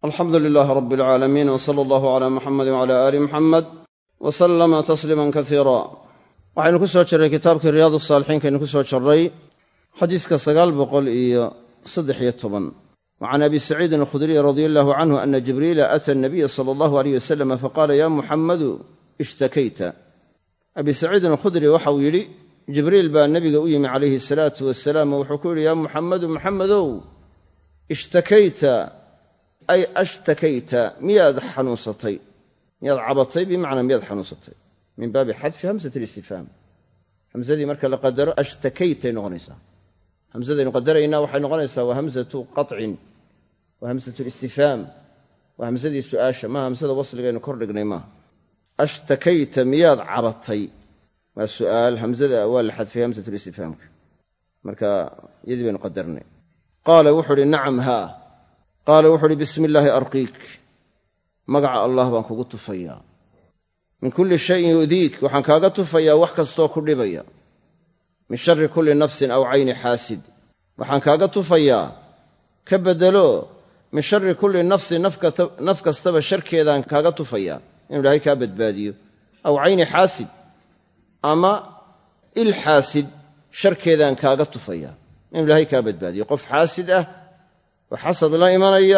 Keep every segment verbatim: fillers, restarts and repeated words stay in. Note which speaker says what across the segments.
Speaker 1: alxamdu lilaahi rabbi alcaalamiin w sala allahu calaa muxamedi wcala aali muxamed wa sallama tasliiman kasiira waxaynu ku soo jirray kitaabkii riyaadu saalixiinkaynu ku soo jirray xadiiska sagaal boqol iyo saddex iyo toban wa can abi saciidin alkhudriy radia allahu canhu ana jibriila ata anabiya sala allahu alayh wasalam faqaala ya muxammadu ishtakayta abi saciidin alkhudri waxauu yidhi jibriil baa nebiga u yimi calayhi asalaatu wasalaam oo wuxuu ku yidhi yaa muxammadu muxammadow ishtakayta ay ashtakayta miyaad xanuunsatay miyaad cabatay bimacnaa miyaad xanuunsatay min baabi xadfi hamsati listifhaam hamsadii marka la qadaro ashtakaytay noqonaysaa hamsadaynu qadaraynaa waxay noqonaysaa waa hamsatu qatcin waa hamsatu listifhaam waa hamsadii su'aasha maaha hamsada wasligaynu kor dhignay maaha ashtakayta miyaad cabatay waa su'aal hamsada waa la xadfay hamsatu listifhaamka marka iyadii baynu qadarnay qaala wuxuu uhi nacam haa qaala wuxuu uhi bismi illaahi arqiik magaca allah baan kugu tufayaa min kulli shayin yudiik waxaan kaaga tufayaa wax kastoo ku dhibaya min shari kulli nafsin aw cayni xaasid waxaan kaaga tufayaa ka beddelo min shari kulli nafsin naf kastaba sharkeedaan kaaga tufayaa inuu ilaahay kaa badbaadiyo aw cayni xaasid ama il xaasid sharkeedaan kaaga tufayaa inuu ilaahay kaa badbaadiyo qof xaasid ah oo xasad la imanaya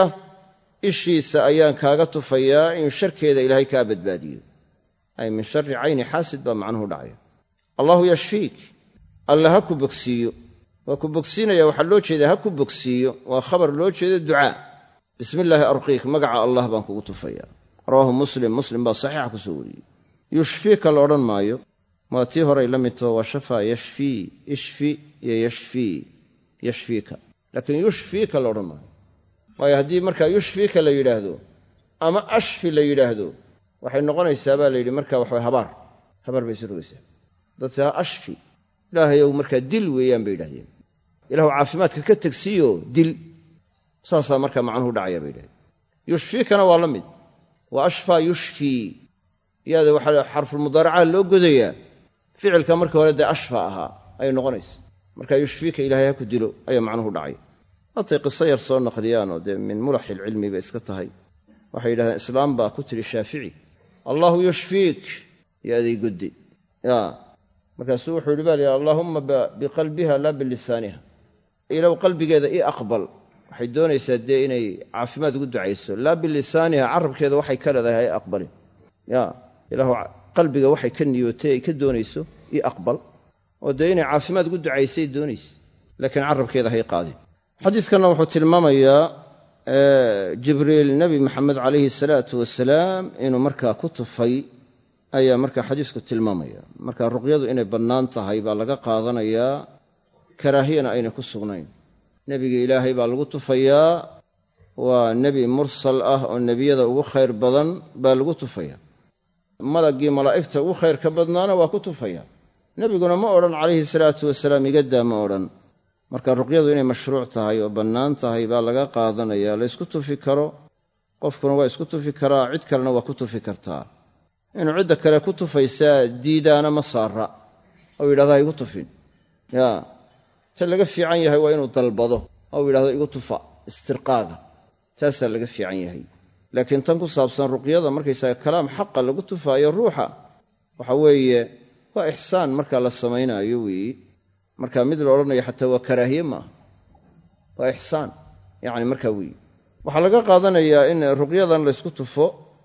Speaker 1: ishiisa ayaan kaaga tufayaa inuu sharkeeda ilaahay kaa badbaadiyo ay min shari cayni xaasid baa macnuhu dhacaya allahu yashfiik alla ha ku bogsiiyo waa ku bogsiinaya waxaa loo jeedaa ha ku bogsiiyo waa khabar loo jeedo ducaa bismi illaahi arqiik magaca allah baan kugu tufayaa rawaahu muslim muslim baa saxiixa ku soo wariyey yushfiika la odhan maayo waa tii horay la midtoo waa shafaa yashfii ishfi iyo yashfii yashfiika laakiin yushfiika la odhan maayo waayo haddii markaa yushfiika la yidhaahdo ama ashfi la yidhaahdo waxay noqonaysaa baa la yidhi markaa waxaa habaar habaar bay isu rogaysaa dadka ashfi ilaahayow markaa dil weeyaan bay yidhahdeen ilaahu caafimaadka ka tegsiiyo dil saasaa markaa macnuhu dhacaya bay yidhahdeen yushfiikana waa la mid waa ashfaa yushfii yaada waxaa xarfulmudaaracaa loo godayaa ficilka marka hore dee ashfa ahaa ayay noqonaysa markaa yushfiika ilaahay ha ku dilo ayaa macnuhu dhacay hatay qiso yar soo naqliyaanoo dee min mulaxi ilcilmi bay iska tahay waxay yidhahdeen islaam baa ku tiri shaafici allaahu yushfiik yaaday godday ya markaasuu wuxuu yidhi baa lihi allaahumma biqalbiha laa bilisaaniha ilow qalbigeeda ii aqbal waxay doonaysaa dee inay caafimaad ugu ducayso laa bilisaaniha carabkeeda waxay ka leedahay hay aqbalin ya ilaahu qalbiga waxay ka niyootay ay ka doonayso ii aqbal oo dee inay caafimaad ugu ducaysay doonaysa laakiin carabkeeda hay qaadin xadiiskanna wuxuu tilmaamayaa jibriil nebi maxamed calayhi salaatu wasalaam inuu markaa ku tufay ayaa markaa xadiisku tilmaamaya marka ruqyadu inay bannaan tahay baa laga qaadanayaa karaahiyana aynay ku sugnayn nebiga ilaahay baa lagu tufayaa waa nebi mursal ah oo nebiyada ugu khayr badan baa lagu tufaya malaggii malaa'igta ugu khayr ka badnaana waa ku tufaya nebiguna ma odhan calayhi salaatu wasalaam igadaa ma odhan marka ruqyadu inay mashruuc tahay oo bannaan tahay baa laga qaadanayaa la ysku tufi karo qofkuna waa isku tufi karaa cid kalena waa ku tufi kartaa inuu cidda kale ku tufaysaa diidaana ma saara ou yidhahdaa igu tufin ya ta laga fiican yahay waa inuu dalbado ou yidhahdo igu tufa istirqaaga taasaa laga fiican yahay laakiin tan ku saabsan ruqyada markaysaga kalaam xaqa lagu tufaayo ruuxa waxa weeye waa ixsaan markaa la samaynaayo weeye marka mid la odhanayo xataa waa karaahiye maaha waa ixsaan yacni markaa weeye waxaa laga qaadanayaa in ruqyadan laysku tufo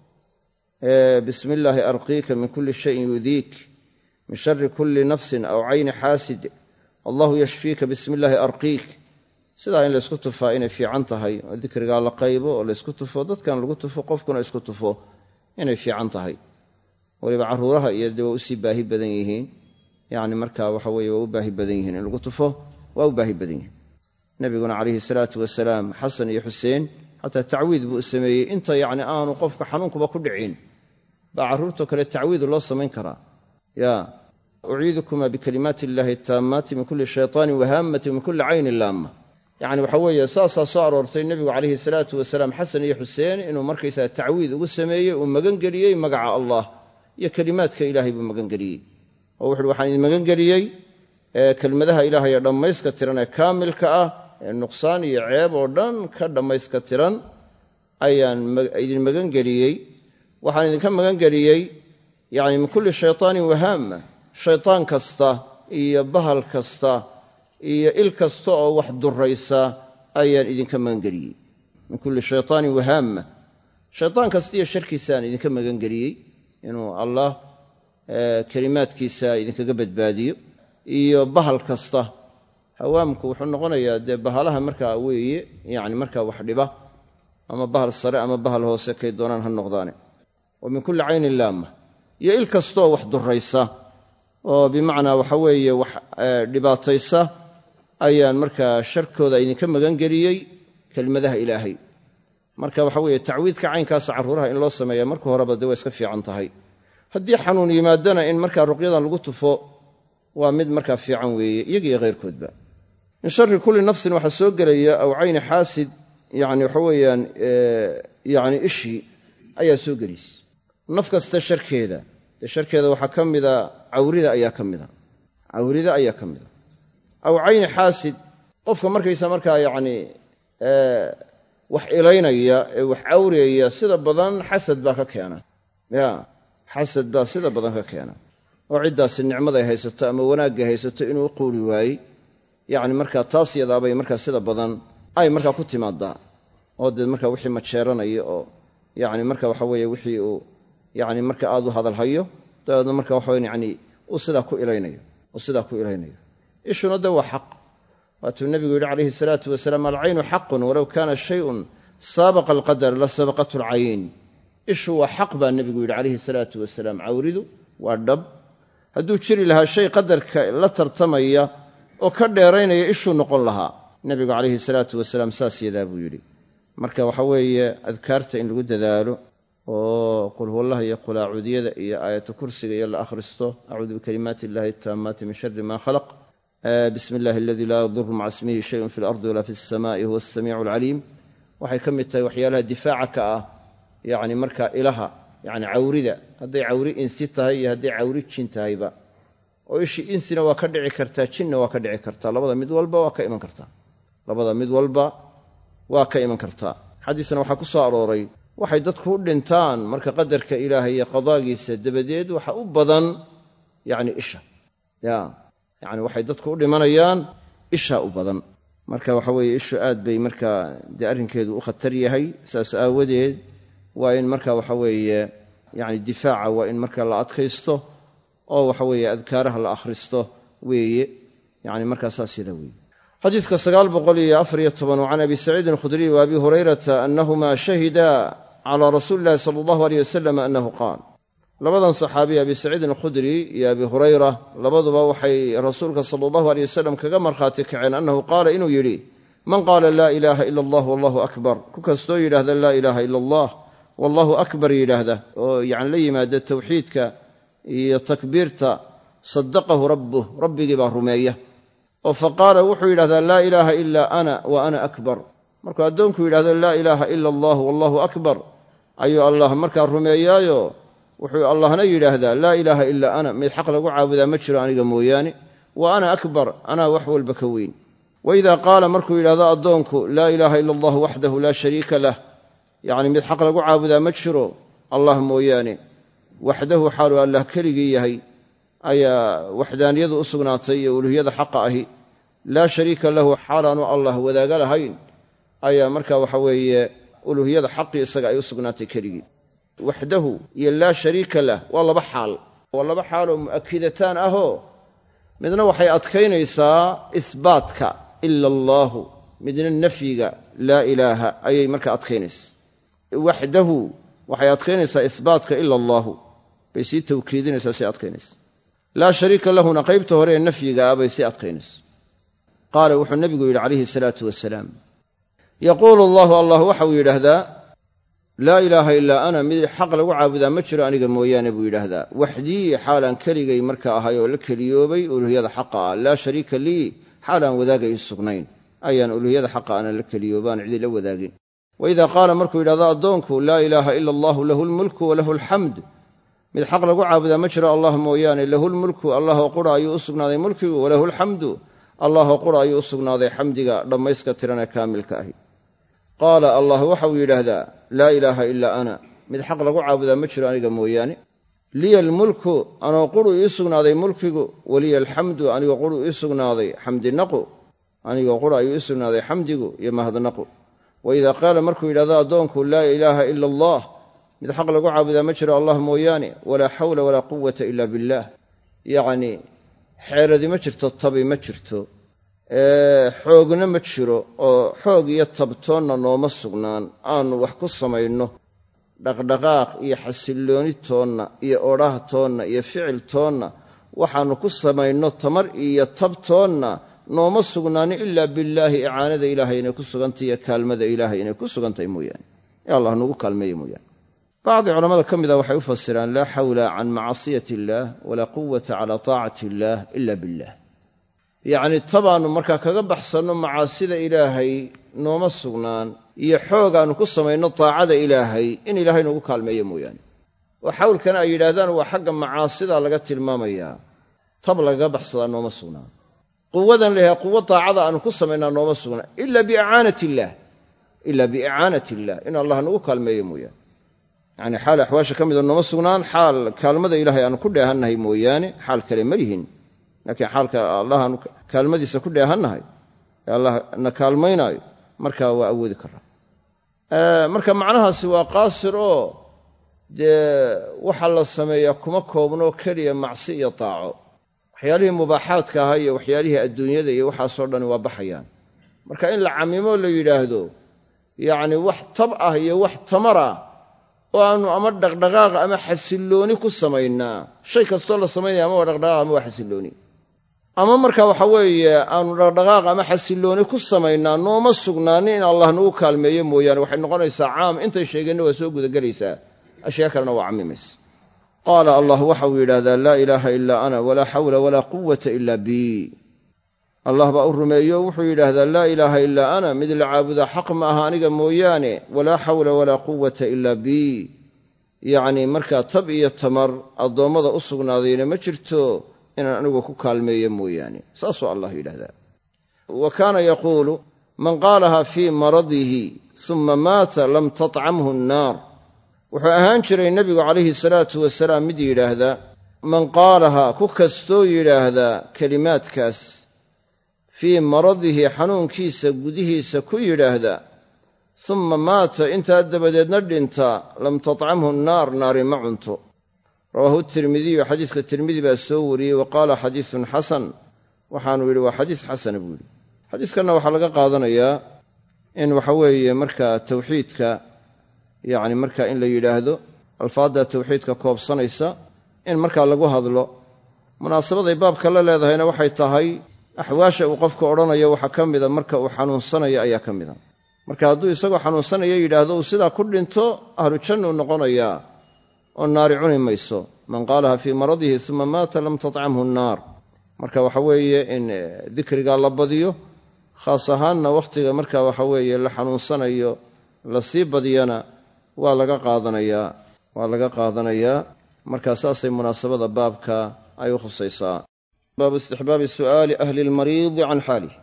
Speaker 1: bismi illaahi arqiika min kulli shayin yudiik min shari kulli nafsin aw cayni xaasid allahu yashfiika bismi illaahi arqiik sidaa in laysku tufaa inay fiican tahay oo dikrigaa la qaybo oo laysku tufo dadkan lagu tufo qofkuna isku tufo inay fiican tahay weliba carruuraha iyo dee waa usii baahi badan yihiin yacni markaa waxa weeye waa u baahi badan yihiin in lagu tufo waa u baahi badan yihiin nebiguna calayhi salaatu wasalaam xasan iyo xuseen xataa tacwiid buu u sameeyey inta yacni aanu qofka xanuunkuba ku dhicin baa carruurtoo kale tacwiid loo samayn karaa ya uciidukumaa bikalimaati illaahi taammaati min kulli shaytaanin wahaamati min kulli caynin laamma yacni waxa weeye saasaa soo aroortay nebigu calayhi salaatu wasalaam xasan iyo xuseen inuu markaysaga tacwiid ugu sameeyey uu magangeliyey magaca allah iyo kelimaadka ilaahay buu magangeliyey oo wuxuuhi waxaan idin magangeliyey kelmadaha ilaahay ee dhammayska tiran ee kaamilka ah ee nuqsaan iyo ceeb oo dhan ka dhammayska tiran ayaan idin magan geliyey waxaan idinka magan geliyey yacni min kulli shaytaanin wahaama shaytaan kasta iyo bahal kasta iyo il kasta oo wax duraysa ayaan idinka magan geliyey min kulli shaytaanin wahaama shaytaan kasta iyo sharkiisaan idinka magan geliyey inuu allah kelimaadkiisa idinkaga badbaadiyo iyo bahal kasta hawaamku wuxuu noqonayaa dee bahalaha markaa weeye yacni markaa wax dhiba ama bahal sare ama bahal hoose kay doonaan ha noqdaane wa min kulli caynin laama iyo il kastoo wax duraysa oo bimacnaa waxa weeye wax dhibaataysa ayaan markaa sharkooda idinka magan geliyey kelmadaha ilaahay marka waxa weeye tacwiidka caynkaasa carruuraha in loo sameeya marka horeba dee waa iska fiican tahay haddii xanuun yimaadana in markaa ruqyadan lagu tufo waa mid markaa fiican weeye iyagiiyo khayrkoodba min sharri kulli nafsin waxaa soo gelaya aw cayni xaasid yacni waxa weeyaan yacni ishii ayaa soo gelaysa naf kasta sharkeeda dee sharkeeda waxaa ka mida cawrida ayaa ka mida cawrida ayaa ka mida aw cayni xaasid qofka markaysa markaa yacni wax ilaynaya ee wax cawriyaya sida badan xasad baa ka keena ya xasad baa sida badan ka keena oo ciddaasi nicmaday haysato ama wanaagga haysato inuu u quuri waayey yacni markaa taas yadaabay markaa sida badan ay markaa ku timaadaa oo dee markaa wixii majeeranaya oo yacni marka waxa weeye wixii uu yacni marka aad u hadalhayo dabeedna marka waxa weye yacni uu sidaa ku ilaynayo uu sidaa ku ilaynayo ishuna de waa xaq waatuu nebigu yidhi calayhi salaatu wasalaam alcaynu xaqun walow kaana shayun saabaqa alqadar la sabaqathu alcayn ishu waa xaq baa nebigu yidhi calayhi salaatu wasalaam cawridu waa dhab hadduu jiri lahaa shay qadarka la tartamaya oo ka dheeraynaya ishuu noqon lahaa nebigu calayhi salaatu wasalaam saas yadaa buu yidhi marka waxa weeye adkaarta in lagu dadaalo oo qul huwallaha iyo qul acuudiyada iyo aayatu kursiga iyo la akhristo acuudu bikalimaati illahi ataammaati min shari maa khalaq bismi illahi aladii laa yaduru maca ismihi shayun fi lardi walaa fi alsamaa'i huwa asamiicu alcaliim waxay ka mid tahay waxyaalaha difaaca ka ah yacni markaa ilaha yacni cawrida hadday cawri insi tahay iyo hadday cawri jin tahayba oo ishii insina waa ka dhici kartaa jinna waa ka dhici kartaa labada mid walba waa ka iman kartaa labada mid walba waa ka iman kartaa xadiisna waxaa ku soo arooray waxay dadku u dhintaan marka qadarka ilaahay iyo qadaagiisa dabadeed waxa u badan yacni isha ya yacni waxay dadku u dhimanayaan isha u badan marka waxa weeye ishu aad bay markaa dee arrinkeedu u khatar yahay saas aawadeed waa in marka waxa weeye yacni difaaca waa in marka la adkaysto oo waxa weeye adkaaraha la akhristo weeye yacni markaa saas yada weeye xadiidka sagaal boqol iyo afar iyo toban can abi saciidin alkhudriy wa abi hurayrata annahumaa shahida calaa rasuuli illahi sala allahu aleyh wasalam annahu qaal labadan saxaabiy abi saciidin alkhudri iyo abi hurayra labaduba waxay rasuulka sala allahu aleyh wasalam kaga markhaati kaceen annahu qaala inuu yidhi man qaala laa ilaaha ila allah wallahu akbar ku kastoo yidhaahda laa ilaaha ila allah wallahu akbar yidhaahda oo yacni la yimaada tawxiidka iyo takbiirta saddaqahu rabbuh rabbigii baa rumeeya oo faqaala wuxuu yidhahdaa laa ilaaha ilaa ana wa ana akbar markuu addoonku yidhahdo laa ilaaha ila allah wallahu akbar ayuu allah markaa rumeeyaayo wuxuu allahna yidhaahdaa laa ilaaha ilaa ana mid xaq lagu caabudaa ma jiro aniga mooyaane wa ana akbar anaa wax walba ka weyn waidaa qaala markuu yidhahdo addoonku laa ilaaha ila allah waxdahu laa shariika lah yacni mid xaq lagu caabudaa ma jiro allah mooyaane waxdahu xaaluu allah keligii yahay ayaa waxdaaniyadu u sugnaatay iyo uluuhiyada xaqa ahi laa shariika lahu xaalaanu allah wadaaga lahayn ayaa marka waxa weeye uluuhiyada xaqii isaga ay u sugnaatay keligii waxdahu iyo laa shariika lah waa laba xaal waa laba xaaloo mu'akidataan ahoo midna waxay adkaynaysaa isbaatka ila allaahu midna nafyiga laa ilaaha ayay markaa adkaynaysaa waxdahu waxay adkaynaysaa isbaatka ila allaahu bay sii tawkiidinaysaa sii adkaynaysaa laa shariika lahuna qaybta hore ee nafyiga ah bay sii adkaynaysaa qaala wuxuu nebigu yidhi calayhi salaatu wasalaam yaquulu allahu allah waxa uu yidhaahdaa laa ilaaha ilaa ana mid xaq lagu caabudaa ma jiro aniga mooyaane buu yidhaahdaa waxdii xaalaan keligay marka ahay oo la keliyoobay uluuhiyada xaqa ah laa shariika lii xaalaan wadaagay ii sugnayn ayaan uluuhiyada xaqa aanan la keliyoobaan cidi la wadaagin waidaa qaala markuu yidhahdo addoonku laa ilaaha ila allahu lahu lmulku walahu alxamd mid xaq lagu caabudaa ma jiro allah mooyaane lahu lmulku allahoo qura ayuu u sugnaaday mulkigu walahu alxamdu allahoo qura ayuu u sugnaaday xamdiga dhammayska tiran ee kaamilka ahi qaala allah waxau yidhaahdaa laa ilaaha ilaa ana mid xaq lagu caabudaa ma jiro aniga mooyaane liya almulku anoo quru ii sugnaaday mulkigu waliya alxamdu anigoo quru ii sugnaaday xamdinaqu anigoo qura ayuu ii sugnaaday xamdigu iyo mahadnaqu wa idaa qaala markuu yidhahdo addoonku laa ilaaha ila allah mid xaq lagu caabudaa ma jiro allah mooyaane walaa xawla walaa quwata ila billaah yacnii xeeladi ma jirto tabi ma jirto xoogna ma jiro oo xoog iyo tabtoonna nooma sugnaan aanu wax ku samayno dhaqdhaqaaq iyo xasillooni toonna iyo odhaah toonna iyo ficil toonna waxaannu ku samayno tamar iyo tabtoonna nooma sugnaanin ilaa billaahi icaanada ilaahay inay ku sugantahy iyo kaalmada ilaahay inay ku sugantahay mooyaane ee allah nugu kaalmeeye mooyaane bacdi culammada ka mida waxay u fasiraan laa xawla can macasiyati illaah walaa quwata calaa taacati illaah ila billah yacni tabaannu markaa kaga baxsanno macaasida ilaahay nooma sugnaan iyo xoog aannu ku samayno taacada ilaahay in ilaahay noogu kaalmeeyo mooyaane oo xawlkana ay yidhaahdaan waa xagga macaasida laga tilmaamayaa tab lagaga baxsadaa nooma sugnaan quwadan layahay quwo taacada aannu ku samaynaa nooma sugnaan ila biicaanati illaah ila biicaanati illaah in allah nagu kaalmeeyo mooyaane yacni xaal axwaasha ka mida nooma sugnaan xaal kaalmada ilaahay aanu ku dheehannahay mooyaane xaal kale ma lihin laakiin xaalka allah aanu kaalmadiisa ku dheehannahay ee allah na kaalmaynaayo markaa waa awoodi karaa marka macnahaasi waa qaasir oo dee waxa la sameeyaa kuma koobnoo keliya macsi iyo taaco waxyaalihii mubaaxaadka ahaa iyo waxyaalihii adduunyada iyo waxaasoo dhani waa baxayaan marka in la camimo la yidhaahdo yacni wax tab ah iyo wax tamar ah oo aanu ama dhaqdhaqaaqa ama xasillooni ku samaynaa shay kastoo la samaynaya ama waa dhaqdhaqaaq ama waa xasillooni ama marka waxa weeye aanu dhaqdhaqaaq ama xasillooni ku samaynaa nooma sugnaanin in allah nagu kaalmeeyo mooyaane waxay noqonaysaa caam intay sheegeenna waa soo gudagelaysaa ashyaa kalena waa cammimaysa qaala allah waxau yidhaahdaa laa ilaaha ilaa ana walaa xawla walaa quwata ila bii allah baa u rumeeyo wuxuu yidhaahdaa laa ilaaha ilaa ana mid la caabudaa xaq ma aha aniga mooyaane walaa xawla walaa quwata ilaa bii yacnii markaa tab iyo tamar addoommada u sugnaadayna ma jirto inaan anigu ku kaalmeeyo mooyaane saasuu allah yidhahdaa wa kaana yaquulu man qaalaha fii maradihi summa maata lam tatcamhu annaar wuxuu ahaan jiray nebigu calayhi salaatu wasalaam mid yidhaahdaa man qaalaha ku kastoo yidhaahdaa kelimaadkaas fii maradihi xanuunkiisa gudihiisa ku yidhaahda summa maata intaa dabadeedna dhinta lam tatcamhu annaar naari ma cunto rawaahu tirmidiyu xadiiska tirmidi baa soo wariyey wa qaala xadiisun xasan waxaanu yidhi waa xadiis xasana buu yidhi xadiiskanna waxaa laga qaadanayaa in waxa weeye markaa tawxiidka yacni markaa in la yidhaahdo alfaadda tawxiidka koobsanaysa in markaa lagu hadlo munaasabaday baabka la leedahayna waxay tahay axwaasha uu qofku odhanayo waxaa ka mida marka uu xanuunsanayo ayaa ka mida marka hadduu isagoo xanuunsanayo yidhaahdo uu sidaa ku dhinto ahlu jannuu noqonayaa oo naari cuni mayso man qaalaha fii maradihi uma maata lam tatcamhu annaar marka waxa weeye in dikrigaa la badiyo khaas ahaanna wakhtiga marka waxa weeye la xanuunsanayo la sii badiyana waa laga qaadanayaa waa laga qaadanayaa markaa saasay munaasabada baabka ay u khusaysaa baabu istixbaabi su'aali ahli lmariidi can xaalih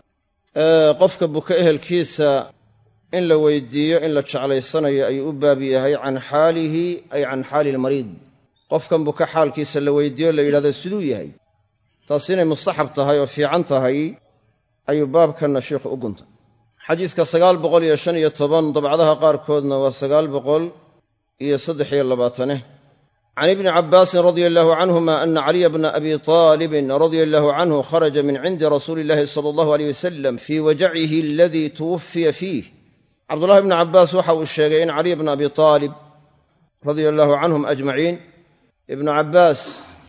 Speaker 1: qofka buka ehelkiisa in la weydiiyo in la jeclaysanayo ayuu u baab yahay can xaalihi ay can xaali lmariid qofkan buka xaalkiisa la weydiiyo la yidhahdo siduu yahay taas inay mustaxab tahay oo fiican tahay ayuu baabkanna sheikhu u guntay xadiidka sagaal boqol iyo shan iyo toban dabcadaha qaarkoodna waa sagaal boqol iyo saddex iyo labaatane can ibni cabbaasin radia allahu canhuma ana caliya bna abi taalibin radia allahu canhu kharaja min cindi rasuuli illahi sala allahu aleyh wasalam fii wajacihi aladii tuwafiya fiih cabdullahi bni cabbaas waxa uu sheegay in caliya bna abi taalib radia allahu canhum ajmaciin ibnu cabbaas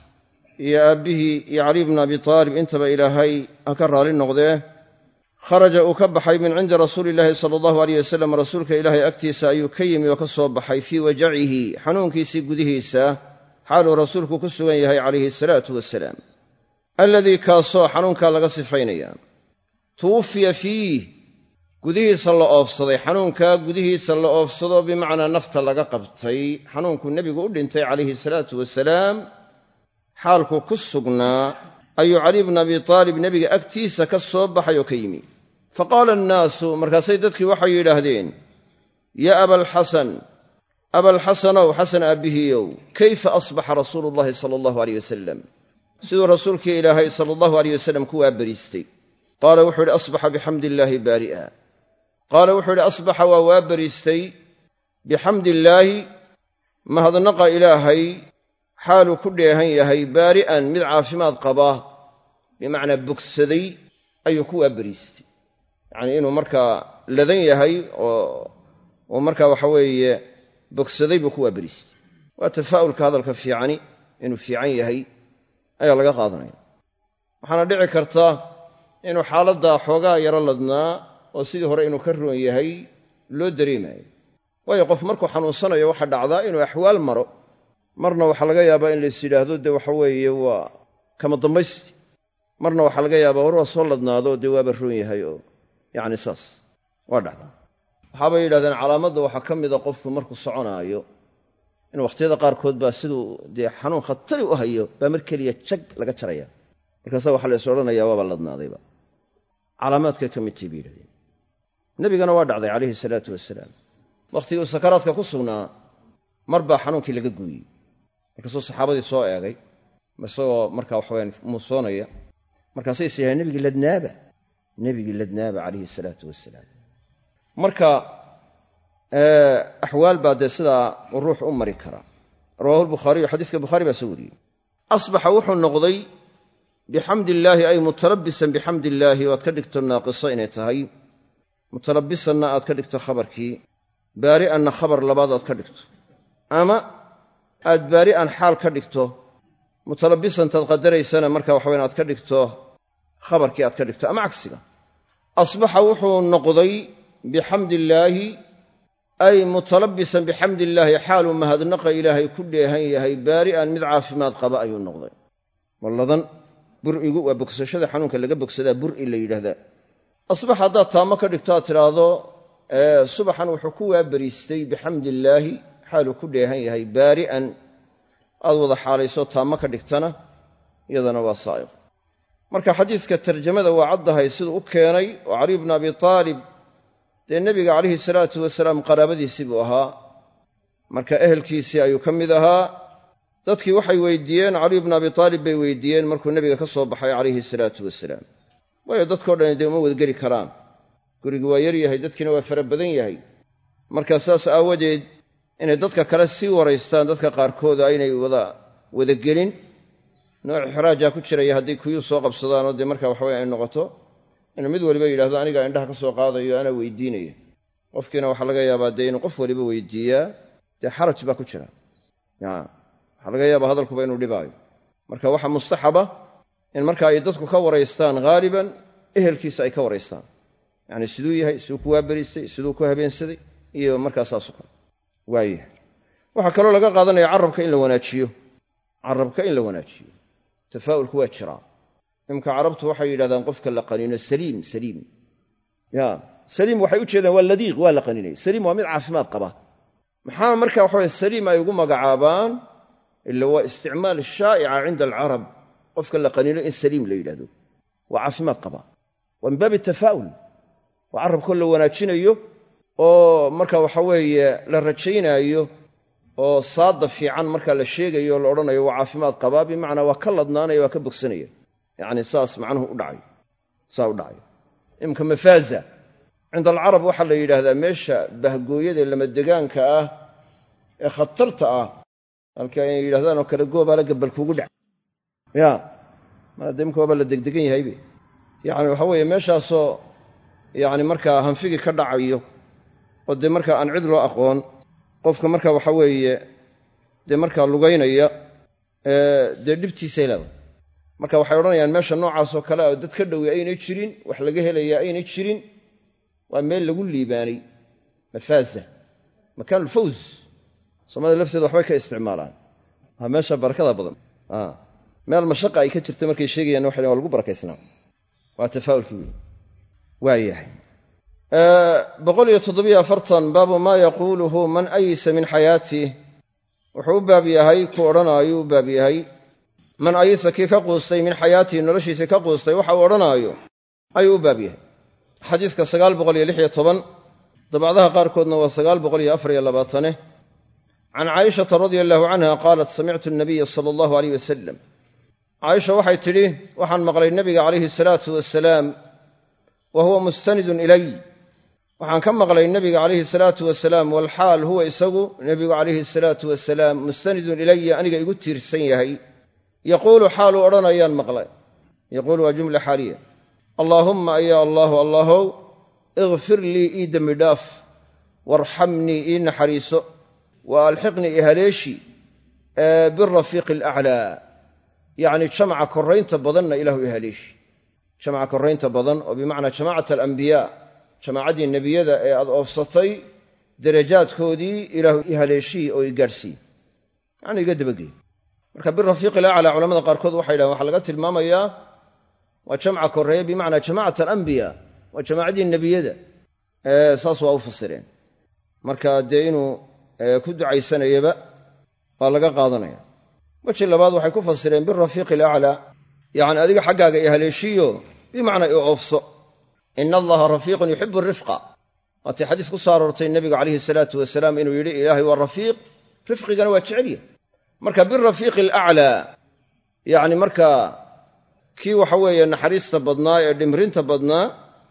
Speaker 1: iyo aabbihii iyo caliy bna abi taalib intaba ilaahay ha ka raali noqdee kharaja uu ka baxay min cindi rasuuli illaahi sala allahu aleyh wasalam rasuulka ilaahay agtiisa ayuu ka yimi oo ka soo baxay fii wajacihi xanuunkiisii gudihiisa xaaluu rasuulku ku sugan yahay calayhi asalaatu wasalaam alladii kaasoo xanuunkaa laga sifaynaya tuwufiya fiih gudihiisa la oofsaday xanuunkaa gudihiisa la oofsado bimacnaa nafta laga qabtay xanuunkuu nebigu u dhintay calayhi salaatu wasalaam xaalkuu ku sugnaa ayuu caliy bna abi taalib nebiga agtiisa ka soo baxay oo ka yimi fa qaala annaasu markaasay dadkii waxay yidhaahdeen ya abalxasan abalxasanow xasan aabbihiiow kayfa asbaxa rasuulu llahi sala allahu aleyh wasalam siduu rasuulkii ilaahay sala allahu aleyh wasalam ku waabariistay qaala wuxuu idhi asbaxa bixamdi illaahi baari'a qaala wuxuu idhi asbaxa waa waabariistay bixamdi illaahi mahadnaqa ilaahay xaaluu ku dheehan yahay baari'an mid caafimaad qaba bimacnaa bogsaday ayuu ku waabariistay yacnii inuu markaa ladan yahay oo markaa waxa weeye bogsaday buu ku waabariistay waa tafaa'ulka hadalka fiicani inuu fiican yahay ayaa laga qaadanaya waxaana dhici karta inuu xaaladdaa xoogaa yaro ladnaa oo sidii hore inuu ka roon yahay loo dareemayo waayo qof markuu xanuunsanayo waxaa dhacdaa inuu axwaal maro marna waxaa laga yaabaa in lais yidhaahdo dee waxa weeye waa kama dambaysti marna waxaa laga yaabaa war waa soo ladnaado dee waaba roon yahay oo yacni saas waa dhacdaa waxaabay yidhahdeen calaamadda waxaa ka mida qofku markuu soconaayo in wakhtiyada qaarkood baa siduu dee xanuun khatari u hayo baa mar keliya jag laga jaraya markaasaa waxaa la is odhanayaa waaba ladnaadayba calaamaadkay ka mid tahay bay yidhahdeen nebigana waa dhacday calayhi salaatu wasalaam wakhtigii uu sakaraadka ku sugnaa mar baa xanuunkii laga gooyey markaasuu saxaabadii soo eegay isagoo markaa waxaweyaan muusoonaya markaasay is yahaen nebigii ladnaaba nebigii ladnaaba calayhi salaatu wasalaam marka axwaal baa dee sidaa uu ruux u mari karaa rawaahu lbukhaariyu xadiiska bukhaari baa soo wariyey asbaxa wuxuu noqday bixamdi illaahi ay mutalabbisan bixamdi illaahi oo aad ka dhigto naaqiso inay tahay mutalabbisanna aad ka dhigto khabarkii baari'anna khabar labaad aad ka dhigto ama aad baari'an xaal ka dhigto mutalabbisantaad qadaraysana marka waxaweyn aad ka dhigto khabarkii aad ka dhigto ama cagsiga asbaxa wuxuu noqday bixamdi illaahi ay mutalabbisan bixamdi illaahi xaaluu mahadnaqa ilaahay ku dheehan yahay baari'an mid caafimaad qaba ayuu noqday walladan bur'igu waa bogsashada xanuunka laga bogsadaa bur'i la yidhaahdaa asbax haddaad taamo ka dhigto aad tidhaahdo subaxan wuxuu ku waabariistay bixamdi illaahi xaaluu ku dheehan yahay baari'an aad wada xaalayso taamo ka dhigtana iyadana waa saa'iq marka xadiiska tarjamada waa caddahay siduu u keenay oo caliy bnu abi taalib dee nebiga calayhi salaatu wasalaam qaraabadiisii buu ahaa marka ehelkiisii ayuu ka mid ahaa dadkii waxay weydiiyeen caliy bnu abi taalib bay weydiiyeen markuu nebiga ka soo baxay calayhi salaatu wasalaam waayo dadkao dhan dee uma wadgeli karaan gurigi waa yar yahay dadkiina waa fara badan yahay marka saas aawadeed inay dadka kale sii waraystaan dadka qaarkooda aynay wada wadagelin nooc ixraajaa ku jiraya haddii kuyuu soo qabsadaanoo dee marka waxaweye ay noqoto inuu mid waliba yidhahdo anigaa indhaha ka soo qaadayo anaa weydiinaya qofkiina waxaa laga yaabaa dee inuu qof waliba weydiiyaa dee xaraj baa ku jira waxaa laga yaabaa hadalkuba inuu dhibaayo marka waxaa mustaxaba in marka ay dadku ka waraystaan haaliban ehelkiisa ay ka waraystaan yacni siduu yahay siduu ku waabariistay siduu ku habeensaday iyo markaa saasoo kale waaya waxaa kaloo laga qaadanaya carabka in la wanaajiyo carabka in la wanaajiyo tafaa'ulku waa jiraa imka carabtu waxay yidhahdaan qofka la qaniino saliim saliim ya saliim waxay u jeedaan waa ladiiq waa la qaninay saliim waa mid caafimaad qaba maxaa marka waxaweye saliim ay ugu magacaabaan ila waa isticmaal shaa'ica cinda alcarab qofka la qaniino in saliim la yidhahdo waa caafimaad qaba waa min baabi tafaa'ul waa carabkoo la wanaajinayo oo marka waxa weeye la rajaynaayo oo saada fiican marka la sheegayo la odhanayo waa caafimaad qabaa bimacnaa waa ka ladnaanaya waa ka bogsanaya yacni saas macnuhu u dhacayo saa u dhacayo imka mafaaza cinda alcarab waxaa la yidhaahdaa meesha bahgooyada lamadegaanka ah ee khatarta ah halka inay yidhahdaan oo kale goobaala gabal kuugu dhac ya maada imka waaba la degdegan yahaybe yacni waxa weeye meeshaasoo yacni markaa hanfigii ka dhacayo oo dee markaa aan cid loo aqoon qofka marka waxa weeye dee markaa lugaynaya dee dhibtiisay leedahay marka waxay odhanayaan meesha noocaasoo kale oo dad ka dhowi aynay jirin wax laga helayaa aynay jirin waa meel lagu liibaanay mafaaza makaanulfawz soomaalida lafteeda waxbay ka isticmaalaan waa meesha barakada badan meel mashaqa ay ka jirta markay sheegayaan waxay waa lagu barakaysnaa waa tafaa'ulkii wey waayahay boqol iyo toddobiyo afartan baabu maa yaquuluhu man ayisa min xayaatih wuxuu u baab yahay ku odhanaayo u baab yahay man ayisa kii ka quustay min xayaatihi noloshiisii ka quustay waxa uu odhanaayo ayuu u baab yahay xadiiska sagaal boqol iyo lix iyo toban dabacdaha qaarkoodna waa sagaal boqol iyo afar iyo labaatane can caaishata radia allahu canha qaalat samictu nabiya sala allahu alayh wasalam caaisha waxay tidhi waxaan maqlay nebiga calayhi salaatu wasalaam wa huwa mustanidun ilay waxaan ka maqlay nebiga calayhi salaatu wasalaam walxaal huwa isagu nebigu calayhi salaatu wasalaam mustanidun ilaya aniga igu tiirsan yahay yaquulu xaaluu odhanayaan maqlay yaquulu waa jumla xaaliya allaahumma aya allaahu allaahow ikfir lii ii dembi dhaaf waarxamnii ii naxariiso wa alxiqnii i haleeshi birafiiqi alaclaa yacni jamca korraynta badanna ilaahu i haleeshi jamca korraynta badan oo bimacnaa jamaacata alambiyaa jamaacaddii nebiyada ee aad oofsatay darajaadkoodii ilaahu i haleeshii oo i gaadhsii yacni iga dabagey marka birafiiqi alaclaa culamada qaarkood waxay dhahen waxaa laga tilmaamayaa waa jamca korreeya bimacnaa jamaacata alambiyaa waa jamaacaddii nebiyada saas waa u fasireen marka dee inuu ku ducaysanayaba waa laga qaadanaya weji labaad waxay ku fasireen birafiiqi alaclaa yacni adiga xaggaaga i haleeshiyo bimacnaa i oofso ina allaha rafiiqun yuxibu rifqa waatii xadiis ku soo aroortay nebigu calayhi salaatu wasalaam inuu yidhi ilaahay waa rafiiq rifqigana waa jecelya marka birafiiqi alaclaa yacni markaa kii waxa weeye naxariista badnaa ee dhimrinta badnaa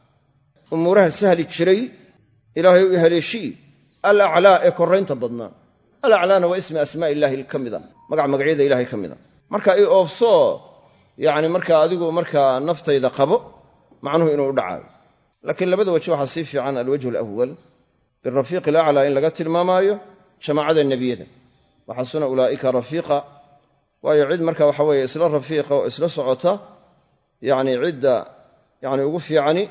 Speaker 1: umuuraha sahli jiray ilaahay u i haleeshii alaclaa ee korraynta badnaa alaclaana waa ismi asmaa illaahi ka mida magac magacyada ilahay ka mida marka i oofso yacni markaa adigu markaa naftayda qabo macnuhu inuu u dhacaayo laakiin labada waji waxaa sii fiican alwajhu alawal birafiiqi alaclaa in laga tilmaamaayo jamaacada nebiyada waxasuna ulaa'ika rafiiqa waayo cid marka waxa weeye isla rafiiqa oo isla socota yacni cidda yacni ugu fiicani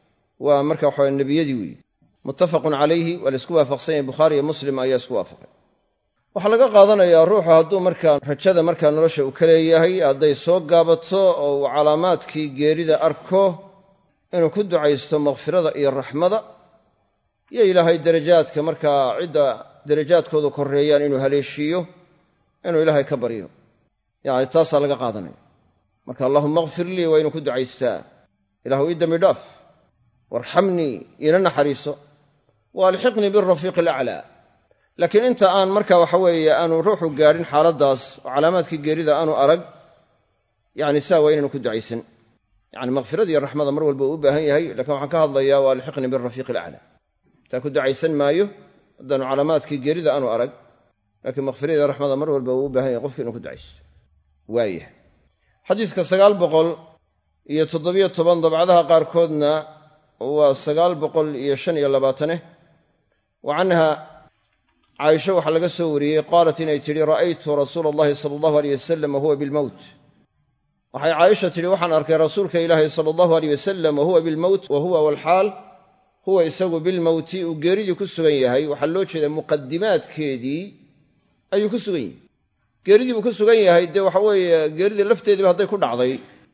Speaker 1: waa marka waxaweye nebiyadii weeye muttafaqun calayhi waa la isku waafaqsan yahay bukhaari iyo muslim ayaa isku waafaqay waxaa laga qaadanayaa ruuxu hadduu markaa rajada markaa nolosha uu ka leeyahay hadday soo gaabato oo uu calaamaadkii geerida arko inuu ku ducaysto makhfirada iyo raxmada iyo ilaahay darajaadka markaa cidda darajaadkoodu korreeyaan inuu haleeshiiyo inuu ilaahay ka baryo yacni taasaa laga qaadanaya marka allahumma akfir lii waa inuu ku ducaystaa ilaahu ii dembi dhaaf waarxamnii iina naxariiso wa alxiqnii birafiiqi alaclaa laakiin inta aan marka waxa weeye aanu ruuxu gaadhin xaaladdaas oo calaamaadkii geerida aanu arag yacni saa waa inaynu ku ducaysan yacni makhfirada iyo raxmada mar walba uu u baahan yahay lakiin waxaan ka hadlayaa wa alxiqnii birafiiqi alaclaa taa ku ducaysan maayo haddaanu calaamaadkii geerida aanu arag laakiin makhfirada iyo raxmada mar walba uu u baahan yahay qofki inuu ku ducaysto waayah xadiiska sagaal boqol iyo toddobiyo toban dabcadaha qaarkoodna waa sagaal boqol iyo shan iyo labaatane wa canha caaisha waxaa laga soo wariyey qaalat inay tidhi ra'aytu rasuula allahi sala allahu aleyh wasalam wahuwa bilmowt waxay caaisha tidhi waxaan arkay rasuulka ilaahi sala allahu aleyh wasalam wahuwa bilmowt wa huwa walxaal huwa isagu bilmowti uu geeridii ku sugan yahay waxaa loo jeedaa muqadimaadkeedii ayuu ku sugan yahay geeridii buu ku sugan yahay dee waxa weeye geeridii lafteediiba hadday ku dhacday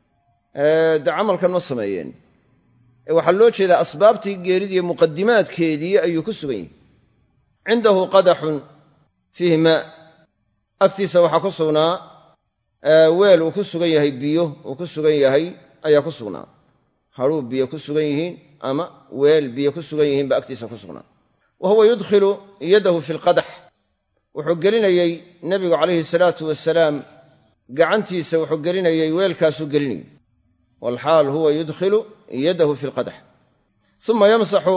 Speaker 1: dee camalkan ma sameeyeen ee waxaa loo jeedaa asbaabtii geeridii muqadimaadkeedii ayuu ku sugan yahay cindahu qadaxun fiihi maa agtiisa waxaa ku sugnaa weel uu ku sugan yahay biyo uu ku sugan yahay ayaa ku sugnaa hadhuu biyo ku sugan yihiin ama weel biyo ku sugan yihiin baa agtiisa ku sugnaa wa huwa yudkhilu yadahu fi lqadax wuxuu gelinayey nebigu calayhi salaatu wasalaam gacantiisa wuxuu gelinayey weelkaasuu gelinayey walxaal huwa yudkhilu yadahu fi lqadax uma yamsaxu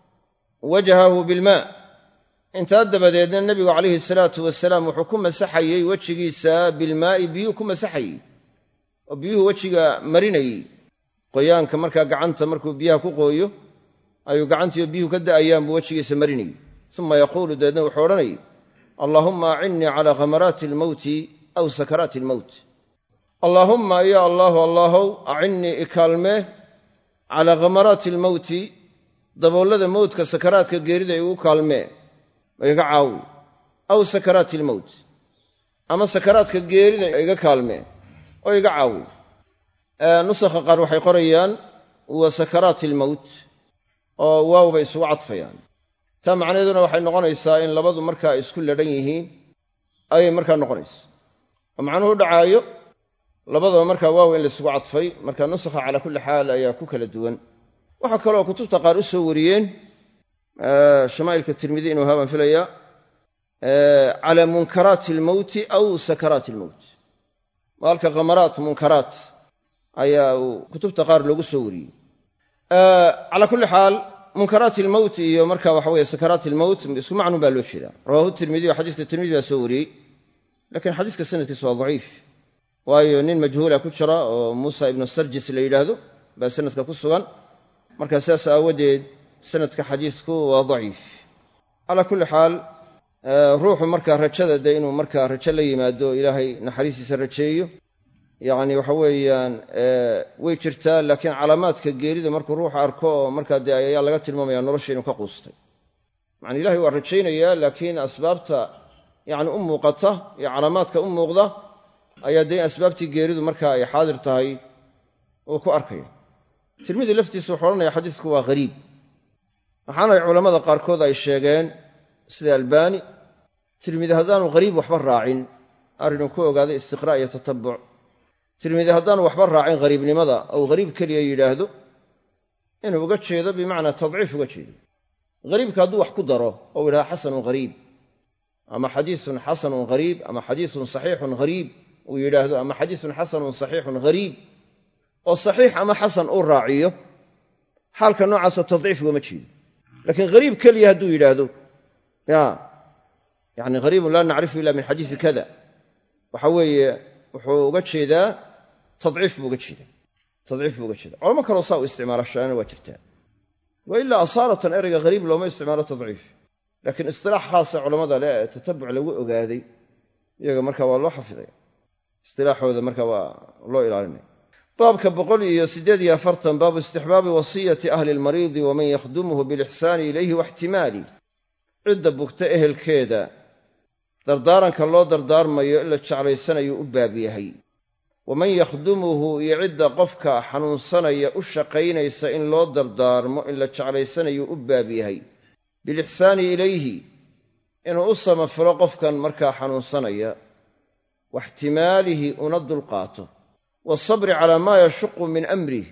Speaker 1: wajhahu bilmaa intaa dabadeedna nebigu calayhi salaatu wasalaam wuxuu ku masaxayey wejigiisa bilmaa'i biyuu ku masaxayey oo biyuhu wejiga marinayey qoyaanka markaa gacanta markuu biyaha ku qooyo ayuu gacantiiyo biyuhu ka da'ayaan buu wejigiisa marinayey uma yaquulu dabeedna wuxuu odhanayay allaahumma acinnii calaa khamaraati almowti aw sakaraati almowt allaahumma ya allaahu allaahow acinnii ikaalmee calaa khamaraati almowti daboollada mowdka sakaraadka geerida igu kaalmee oo iga caawi aw sakaraati almowt ama sakaraadka geerida iga kaalmee oo iga caawi nusakha qaar waxay qorayaan wa sakaraati almowt oo waaw bay isugu cadfayaan taa macnaheeduna waxay noqonaysaa in labadu markaa isku ladhan yihiin ayay markaa noqonaysa oo macnuhu dhacaayo labadaba markaa waaw in laysugu cadfay marka nusakha calaa kulli xaal ayaa ku kala duwan waxaa kaloo kutubta qaar u soo wariyeen shamaa'ilka tirmidi inuu haban filaya cala munkaraati almowti aw sakaraati almowt maalka khamaraat munkaraat ayaa uu kutubta qaar loogu soo wariyey calaa kulli xaal munkaraati almowt iyo marka waxa weeye sakaraati almowt isku macnuun baa loo jeedaa rawaahu tirmidi oo xadiiska tirmidi baa soo wariyey laakiin xadiiska sanadkiisa waa daciif waayo nin majhuula ku jira oo muusa ibnu sarjis la yidhaahdo baa sanadka ku sugan markaa sidaas aawadeed sanadka xadiisku waa daciif calaa kulli xaal ruuxu markaa rajada dee inuu markaa rajo la yimaado ilaahay naxariistiisa rajeeyo yacni waxa weeyaan way jirtaa laakiin calaamaadka geerida markuu ruuxa arko oo markaa dee ayaa laga tilmaamaya nolosha inuu ka quustay macnaa ilahay waa rajaynayaa laakiin asbaabta yacni u muuqata iyo calaamaadka u muuqda ayaa dee asbaabtii geeridu markaa ay xaadir tahay uu ku arkaya tirmidi laftiisa wuxuu odhanaya xadiisku waa hariib waxaana culammada qaarkood ay sheegeen sida albaani tirmidi haddaanu hariib waxba raacin arrinuu ku ogaaday istiqraa' iyo tatabbuc tirmidi haddaanu waxba raacin hariibnimada ou hariib keliya yidhaahdo inuu uga jeedo bimacnaa tadciif uga jeedo hariibka hadduu wax ku daro ou yidhaha xasanun hariib ama xadiisun xasanun hariib ama xadiisun saxiixun hariib uu yidhaahdo ama xadiisun xasanun saxiixun hariib oo saxiix ama xasan uu raaciyo xaalka noocaasoo tadciif ugama jeedo laakiin hariib keliya hadduu yidhaahdo ya yani hariibun laa nacrifu ila min xadiisi kada waxa weeye wuxuu uga jeedaa tadciif buu uga jeedaa tadciif buu uga jeeda culamo kaloo saa u isticmaala shaana waa jirtaa wa ilaa asaaratan ereyga hariib looma isticmaalo tadciif laakiin istilaax khaasa culammada le ee tatabuc lagu ogaaday iyaga marka waa loo xafidaya istilaaxooda marka waa loo ilaalinaya baabka boqol iyo siddeed iyo afartan baabu istixbaabi wasiyati ahli lmariidi waman yakhdumuhu bilixsaani ilayhi waxtimaali cidda bugta ehelkeeda dardaaranka loo dardaarmayo in la jeclaysanayuu u baab yahay waman yakhdumuhu iyo cidda qofka xanuunsanaya u shaqaynaysa in loo dardaarmo in la jeclaysanayuu u baab yahay bilixsaani ilayhi inuu u samafalo qofkan markaa xanuunsanaya waxtimaalihi una dulqaato wasabri calaa maa yashuqu min amrih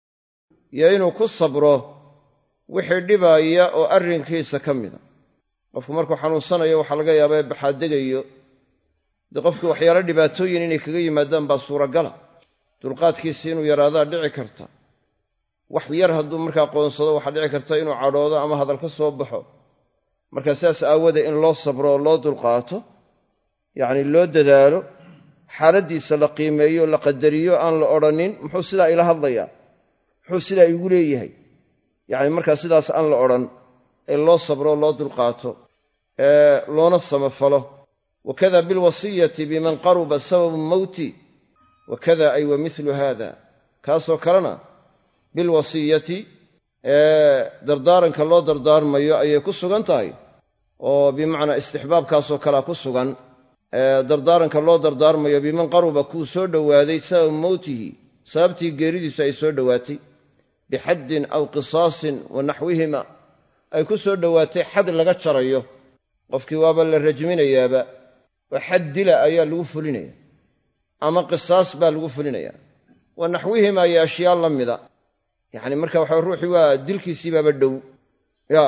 Speaker 1: iyo inuu ku sabro wixii dhibaaya oo arrinkiisa ka mida qofku markuu xanuunsanayo waxaa laga yaabaa baxaadegayo dee qofkii waxyaalo dhibaatooyin inay kaga yimaadaan baa suuragala dulqaadkiisii inuu yaraadaa dhici karta wax yar hadduu markaa qoonsado waxaa dhici karta inuu cadhoodo ama hadal ka soo baxo markaa sidaas aawoodee in loo sabro oo loo dulqaato yacni loo dadaalo xaaladdiisa la qiimeeyo la qadariyo aan la odhanin muxuu sidaa ila hadlayaa muxuu sidaa igu leeyahay yacni markaa sidaas aan la odhan ee loo sabro loo dulqaato ee loona samafalo wakada bilwasiyati biman qaruba sababu mowti wakada ay wa milu haada kaasoo kalena bilwasiyati ee dardaaranka loo dardaarmayo ayay ku sugan tahay oo bimacnaa istixbaabkaasoo kalea ku sugan ee dardaaranka loo dardaarmayo biman qaruba kuu soo dhowaaday sababu mowtihi sababtii geeridiisu ay soo dhowaatay bixaddin aw qisaasin wa naxwihima ay ku soo dhowaatay xad laga jarayo qofkii waaba la rajminayaaba oo xad dila ayaa lagu fulinaya ama qisaas baa lagu fulinaya wa naxwihima iyo ashyaa la mida yacni marka waxa ruuxii waa dilkiisii baaba dhow ya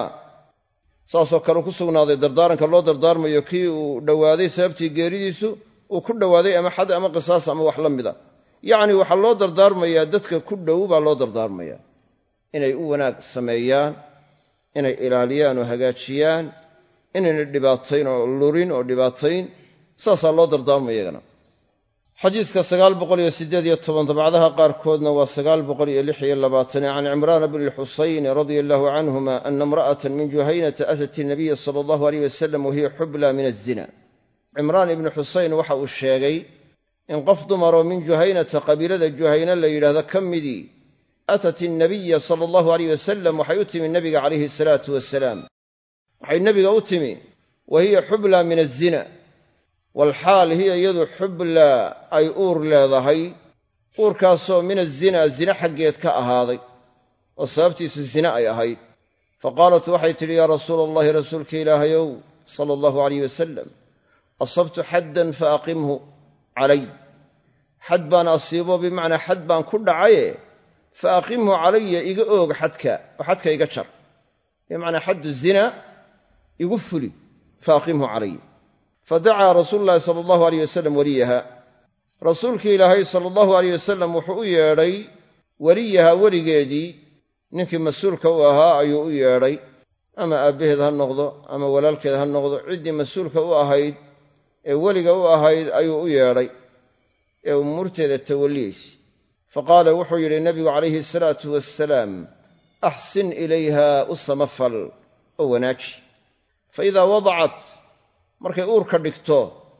Speaker 1: saasoo kale ku sugnaaday dardaaranka loo dardaarmayo kii uu dhowaaday sababtii geeridiisu uu ku dhowaaday ama xad ama qisaas ama wax la mida yacni waxaa loo dardaarmayaa dadka ku dhow baa loo dardaarmayaa inay u wanaag sameeyaan inay ilaaliyaan oo hagaajiyaan inayna dhibaatayn oo lurin oo dhibaatayn saasaa loo dardaarmaya iyagana xadiidka sagaal boqol iyo siddeed iyo toban dabcadaha qaarkoodna waa sagaal boqol iyo lix iyo labaatan can cimraana bni lxusayn radia allahu canhuma ana imra'atan min juhaynata atat inabiya sala allahu aleyh wasalam wahiya xubla min azina cimraan ibnu xusayn waxa uu sheegay in qof dumaroo min juhaynata qabiilada juhayna la yidhaahdo ka midii atat inabiya sala allahu aleyh wasalam waxay u timi nebiga calayhi asalaatu wasalaam waxay nebiga u timi wa hiya xubla min azina walxaal hiya iyadu xubla ay uur leedahay uurkaasoo min azina zina xaggeed ka ahaaday oo sababtiisu zina ay ahayd faqaalat waxay tidhi yaa rasuula allahi rasuulka ilaahayow sala allahu alayh wasalam asabtu xaddan fa aqimhu calay xad baan asiibo bimacnaa xad baan ku dhacaye fa aqimhu calaya iga oog xadka oo xadka iga jar bimacnaa xaddu zina igu fuli faaqimhu calay fadacaa rasuulu llaahi sala allahu alayh wasalam weliyaha rasuulkii ilaahay sala allahu alayh wasalam wuxuu u yeedhay weliyaha weligeedii ninkii mas-uulka u ahaa ayuu u yeedhay ama aabbaheed ha noqdo ama walaalkeed ha noqdo ciddii mas-uulka u ahayd ee weliga u ahayd ayuu u yeedhay ee umuurteeda tawalliyeysa faqaala wuxuu yidhi nebigu calayhi asalaatu wassalaam axsin ilayha u samafal oo wanaaji fa idaa wadacat markay uurka dhigto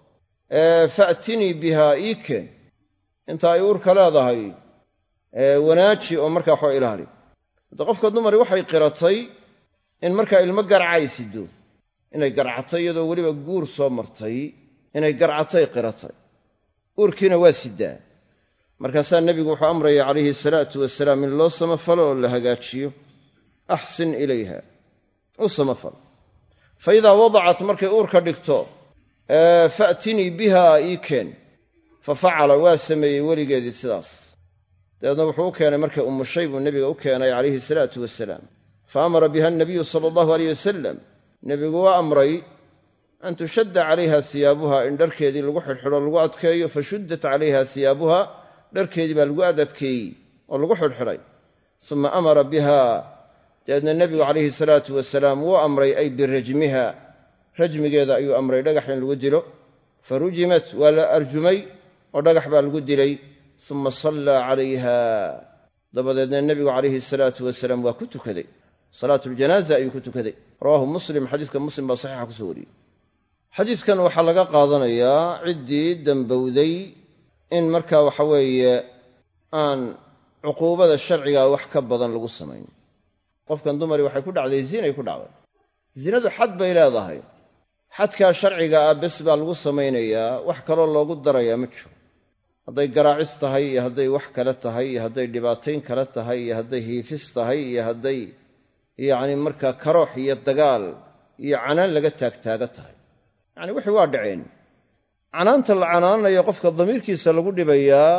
Speaker 1: fa'tinii bihaa ii keen inta ay uurka leedahay wanaaji oo markaa waxoo ilaali hadda qofka dumari waxay qiratay in markaa ilmo garcay sido inay garcatay iyadoo weliba guur soo martay inay garcatay qiratay uurkiina waa sidaa markaasaa nebigu wuxuu amraya calayhi salaatu wasalaam in loo samafalo oo la hagaajiyo axsin ilayha u samafal fa idaa wadacat markay uurka dhigto fa'tinii bihaa ii keen fa facala waa sameeyey weligeedii sidaas dabeedna wuxuu u keenay markay umushay buu nebiga u keenay calayhi salaatu wasalaam fa amara biha anabiyu sala allahu alayh wasalam nebigu waa amray an tushadda calayha hiyaabuha in dharkeedii lagu xidhxidho lagu adkeeyo fa shuddat calayha hiyaabuha dharkeedii baa lagu adadkeeyey oo lagu xidhxidhay suma amara biha dabeedna nebigu calayhi salaatu wasalaam wuu amray ay birajmiha rajmigeeda ayuu amray dhagax in lagu dilo fa rujimat waa la arjumay oo dhagax baa lagu dilay suma sallaa calayha dabadeedna nebigu calayhi salaatu wasalaam waa ku tukaday salaatuljanaaza ayuu ku tukaday rawaahu muslim xadiiska muslim baa saxiixa kusoo wariyey xadiidkan waxaa laga qaadanayaa ciddii dembowday in markaa waxa weeye aan cuquubada sharcigaa wax ka badan lagu samayn qofkan dumari waxay ku dhacday zinay ku dhacday zinadu xad bay leedahay xadkaa sharciga ah bes baa lagu samaynayaa wax kaloo loogu darayaa ma jiro hadday garaacis tahay iyo hadday wax kale tahay iyo hadday dhibaatayn kale tahay iyo hadday hiifis tahay iyo hadday yacni markaa karoox iyo dagaal iyo canaan laga taagtaaga tahay yacni wixii waa dhaceen canaanta la canaananayo qofka damiirkiisa lagu dhibayaa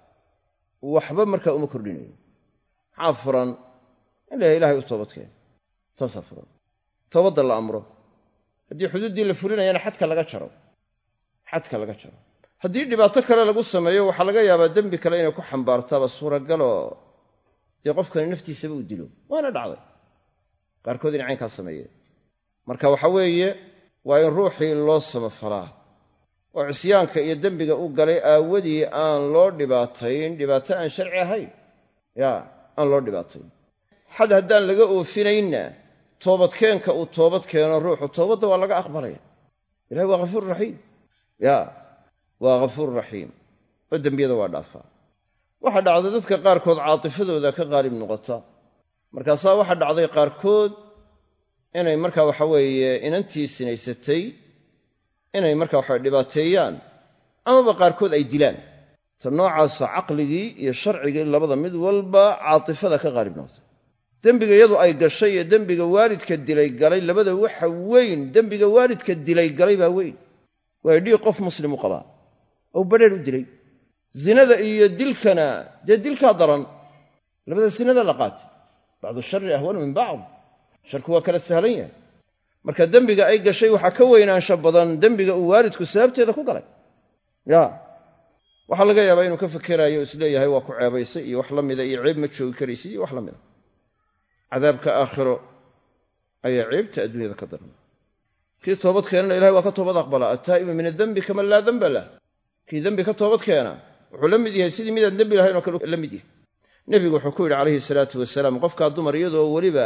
Speaker 1: waxba markaa uma kordhinayo maxaa furan in la ilahay u toobadkeen taasaa furan toobadda la amro haddii xuduuddii la fulinayana xadka laga jaro xadka laga jaro haddii dhibaato kale lagu sameeyo waxaa laga yaabaa dembi kale inay ku xambaartaaba suuragaloo dee qofkani naftiisaba u dilo waana dhacday qaarkood inay caynkaa sameeyeen marka waxa weeye waa in ruuxii loo samafalaa oo cisyaanka iyo dembiga u galay aawadii aan loo dhibaatayn dhibaato aan sharci ahayn yaa aan loo dhibaatayn xad haddaan laga oofinaynna toobadkeenka uu toobad keeno ruuxu toobadda waa laga aqbalaya ilahi waa ghafuur raxiim yaa waa ghafuur raxiim oo dembiyada waa dhaafaa waxaa dhacday dadka qaarkood caatifadooda ka qaalib noqota markaasaa waxaa dhacday qaarkood inay markaa waxa weeye inantii sinaysatay inay markaa waxa dhibaateeyaan amaba qaarkood ay dilaan ta noocaasa caqligii iyo sharcigii labada mid walba caatifada ka qaalib noqotay dembiga iyadu ay gashay iyo dembiga waalidka dilay galay labada waxa weyn dembiga waalidka dilay galay baa weyn waa dhii qof muslim u qabaa oo badheer u dilay zinada iyo dilkana dee dilkaa daran labada sinada la qaatay bacdu shari ahwanu min bacd sharku waa kala sahlan yahay marka dembiga ay gashay waxaa ka weynaansho badan dembiga uu waalidku sababteeda ku galay ya waxaa laga yaabaa inuu ka fekeraayo isleeyahay waa ku ceebaysay iyo wax la mida iyo ceeb ma joogi karaysay iyo wax la mida cadaabka aakhiro ayaa ceebta adduunyada ka daran kii toobad keenana ilahay waa ka toobad aqbalaa attaa'ibu min adembi kaman laa demba lah kii dembi ka toobad keena wuxuu la mid yahay sidii midaan dembi lahayn oo kale la mid yahay nebigu wuxuu ku yidhi calayhi salaatu wasalaam qofkaa dumar iyadoo weliba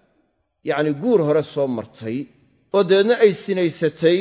Speaker 1: yacni guur hore soo martay oo dabeedna ay sinaysatay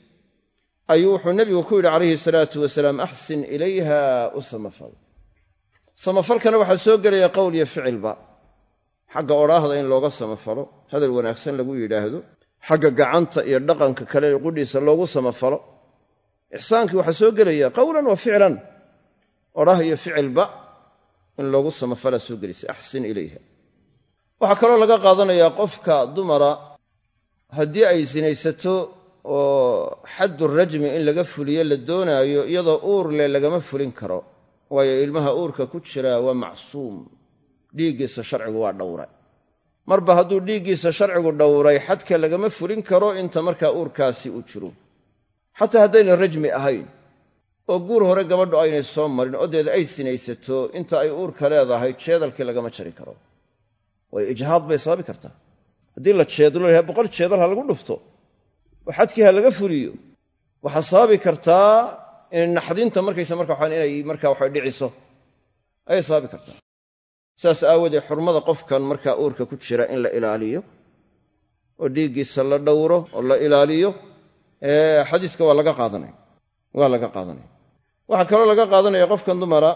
Speaker 1: ayuu wuxuu nebigu ku yidhi calayhi salaatu wasalaam axsin ilayha u samafal samafalkana waxaa soo gelaya qowl iyo ficilba xagga odhaahda in looga samafalo hadal wanaagsan lagu yidhaahdo xagga gacanta iyo dhaqanka kale ee qudhiisa loogu samafalo ixsaankii waxaa soo gelaya qowlan wa ficlan odhaah iyo ficilba in loogu samafalaa soo gelisa axsin ilayha waxaa kaloo laga qaadanayaa qofka dumara haddii ay sinaysato oo xaddu rajmi in laga fuliyo la doonaayo iyadoo uur leh lagama fulin karo waayo ilmaha uurka ku jira waa macsuum dhiiggiisa sharcigu waa dhowra marba hadduu dhiiggiisa sharcigu dhowray xadka lagama furin karo inta markaa uurkaasi uu jiro xataa haddayna rajmi ahayn oo guur hore gabadhu aynay soo marin odeeda ay sinaysato inta ay uurka leedahay jeedalkii lagama jari karo waayo ijhaad bay sababi kartaa haddii la jeedlo lahaa boqol jeedal ha lagu dhufto oo xadkii ha laga fuliyo waxaa sababi kartaa in naxdinta markaysa marka waxaan inay markaa waxa dhiciso ayay sababi kartaa saas aawadeed xurmada qofkan markaa uurka ku jira in la ilaaliyo oo dhiiggiisa la dhowro oo la ilaaliyo ee xadiiska waa laga qaadanaya waa laga qaadanaya waxaa kaloo laga qaadanaya qofkan dumara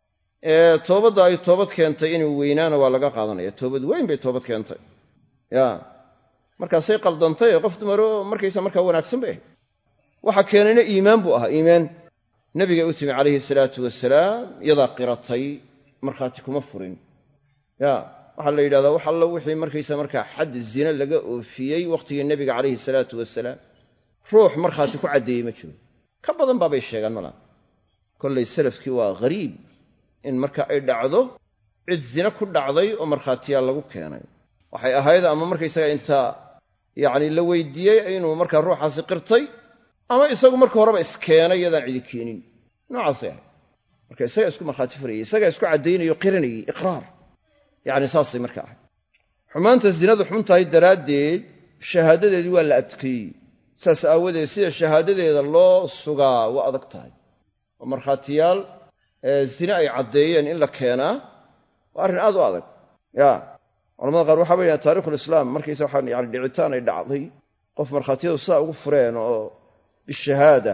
Speaker 1: ee toobadda ay toobad keentay inuu weynaana waa laga qaadanaya toobad weyn bay toobad keentay ya markaasay qaldantay qof dumaro markaysa markaa wanaagsan bay waxa keenayna iimaan buu ahaa iimaan nabiga u timi calayhi salaatu wasalaam yadaa qiratay markhaati kuma furin ya waxaa la yidhahdaa wax alla wixii markaysa markaa xad zina laga oofiyey wakhtigii nebiga calayhi salaatu wasalaam ruux markhaati ku caddeeyey ma jiro ka badan baabay sheegaan malaa kollay salafkii waa ghariib in marka ay dhacdo cid zina ku dhacday oo markhaatiyaal lagu keenay waxay ahayd ama markaysaga intaa yacni la weydiiyey inuu markaa ruuxaasi qirtay ama isagu marka horeba iskeenay yadaan cidi keenin noocaasay ahayd marka isagaa isku markhaati furayay isagaa isku caddaynayo qiranayay iqraar yacni saasay marka ahayd xumaanta zinadu xun tahay daraaddeed shahaadadeedii waa la adkeeyey saas aawadeed sida shahaadadeeda loo sugaa waa adag tahay oo markhaatiyaal zine ay caddeeyeen in la keenaa waa arrin aad u adag ya culamada qaar waxaa weeyaan taarikhulislaam markaysa waxaa yani dhicitaan ay dhacday qof markhaatiyadu sidaa ugu fureen oo bishahaada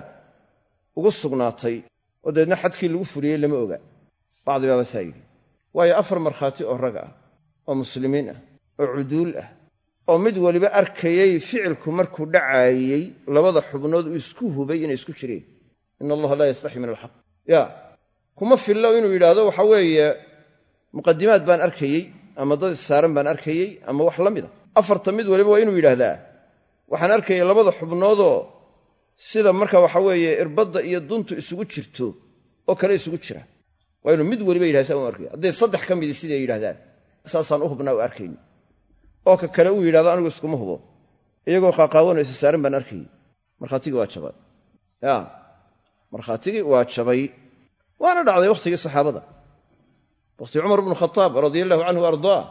Speaker 1: ugu sugnaatay oo deedna xadkii lagu furiyey lama oga bacdi baaba saa yidhi waayo afar markhaati oo rag ah oo muslimiin ah oo cuduul ah oo mid waliba arkayey ficilku markuu dhacaayey labada xubnood uu isku hubay inay isku jireen ina allaha laa yastaxi min alxaq ya kuma fillo inuu yidhaahdo waxa weeye muqadimaad baan arkayey ama dad saaran baan arkayey ama wax la mida afarta mid waliba waa inuu yidhaahdaa waxaan arkayay labada xubnoodoo sida marka waxa weeye irbadda iyo duntu isugu jirto oo kale isugu jira waa inuu mid waliba yidhahda saa u arkaya hadday saddex ka midi siday yidhahdaan saasaan u hubnaa u arkayni oo ka kale uu yidhahdo anigu iskuma hubo iyagoo qaaqaawanaysa saaran baan arkayey markhaatigii waa jabay ya markhaatigii waa jabay waana dhacday wakhtigii saxaabada wakhti cumar ibnu khataab radia allahu canhu ardaa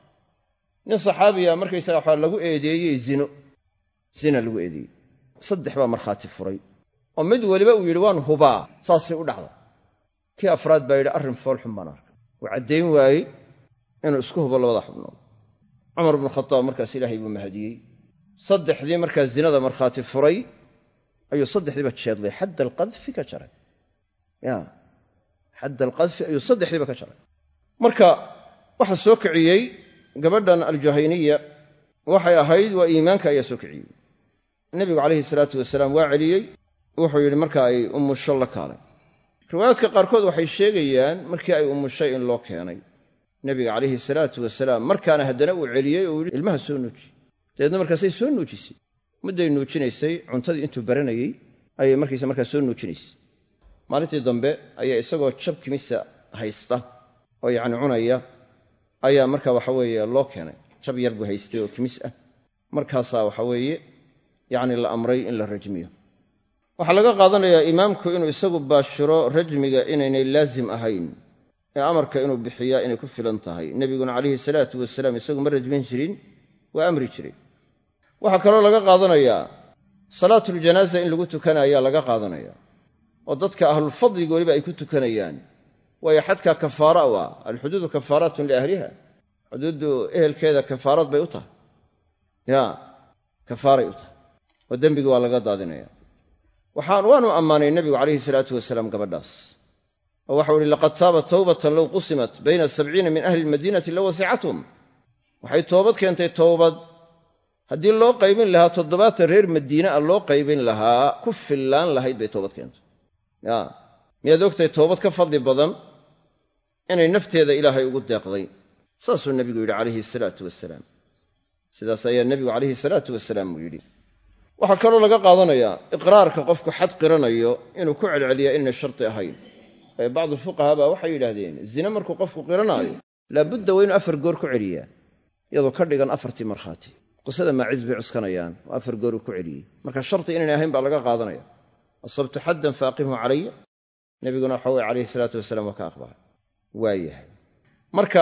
Speaker 1: nin saxaabiya markaysaga waxaa lagu eedeeyey zino zina lagu eedeeyey saddex baa markhaati furay oo mid waliba uu yidhi waan hubaa saasay u dhacda kii afraad baa yidhi arrin foolxun baan arkay uu caddayn waayey inuu isku hubo labada xubnood cumar ibnu khataab markaas ilaahay buu mahadiyey saddexdii markaas zinada markhaati furay ayuu saddexdiiba jeedlay xadda alqadfi ka jaray ya xadda alqadfi ayuu saddexdiiba ka jaray marka waxa soo kiciyey gabadhan aljahayniya waxay ahayd waa iimaanka ayaa soo kiciyey nebigu calayhi salaatu wasalaam waa celiyey wuxuu yidhi marka ay umusho la kaalay riwaayaadka qaarkood waxay sheegayaan markii ay umushay in loo keenay nebiga calayhi salaatu wasalaam markaana haddana uu celiyey oo yidhi ilmaha soo nuuji dabeedna markaasay soo nuujisay mudday nuujinaysay cuntadii intuu baranayey ayay markaysa markaa soo nuujinaysay maalintii dambe ayaa isagoo jab kimisa haysta oo yacni cunaya ayaa marka waxa weeye loo keenay jab yar buu haystay oo kimis ah markaasaa waxa weeye yacni la amray in la rajmiyo waxaa laga qaadanayaa imaamku inuu isagu baashiro rajmiga inaynay laazim ahayn ee amarka inuu bixiyaa inay ku filan tahay nebiguna calayhi salaatu wasalaam isagu ma rajmin jirin waa amri jiray waxaa kaloo laga qaadanayaa salaatuljanaaza in lagu tukanayaa laga qaadanaya oo dadka ahlulfadliga weliba ay ku tukanayaan waayo xadkaa kafaara u ah alxuduudu kafaaraatun liahliha xuduuddu ehelkeeda kafaarad bay u tahay ya kafaaray u tahay oo dembiga waa laga daadinaya waxaan waanu ammaanay nebigu calayhi salaatu wasalaam gabadhaas oo waxau ihi laqad taabat tawbatan low qusimat bayna sabciina min ahli lmadiinati la wasicathum waxay toobad keentay towbad haddii loo qaybin lahaa toddobaatan reer madiine a loo qaybin lahaa ku fillaan lahayd bay toobad keentay ya miyaad ogtahay toobad ka fadli badan inay nafteeda ilaahay ugu deeqday saasuu nebigu yidhi calayhi salaatu wasalaam sidaas ayaa nebigu calayhi salaatu wasalaam uu yidhi waxaa kaloo laga qaadanayaa iqraarka qofku xad qiranayo inuu ku celceliyaa inay sharti ahayn ee bacdu fuqahaa baa waxay yidhaahdeen zine markuu qofku qiranaayo laabudda waa inuu afar goor ku celiyaa iyadoo ka dhigan afartii markhaati qisada maaciz bay cuskanayaan oo afar goor uu ku celiyey marka sharti inayn ahayn baa laga qaadanaya asabtu xaddan faaqimhu calaya nebiguna waxa weye calayhi salaatu wasalaam waa ka aqbalay waayahay marka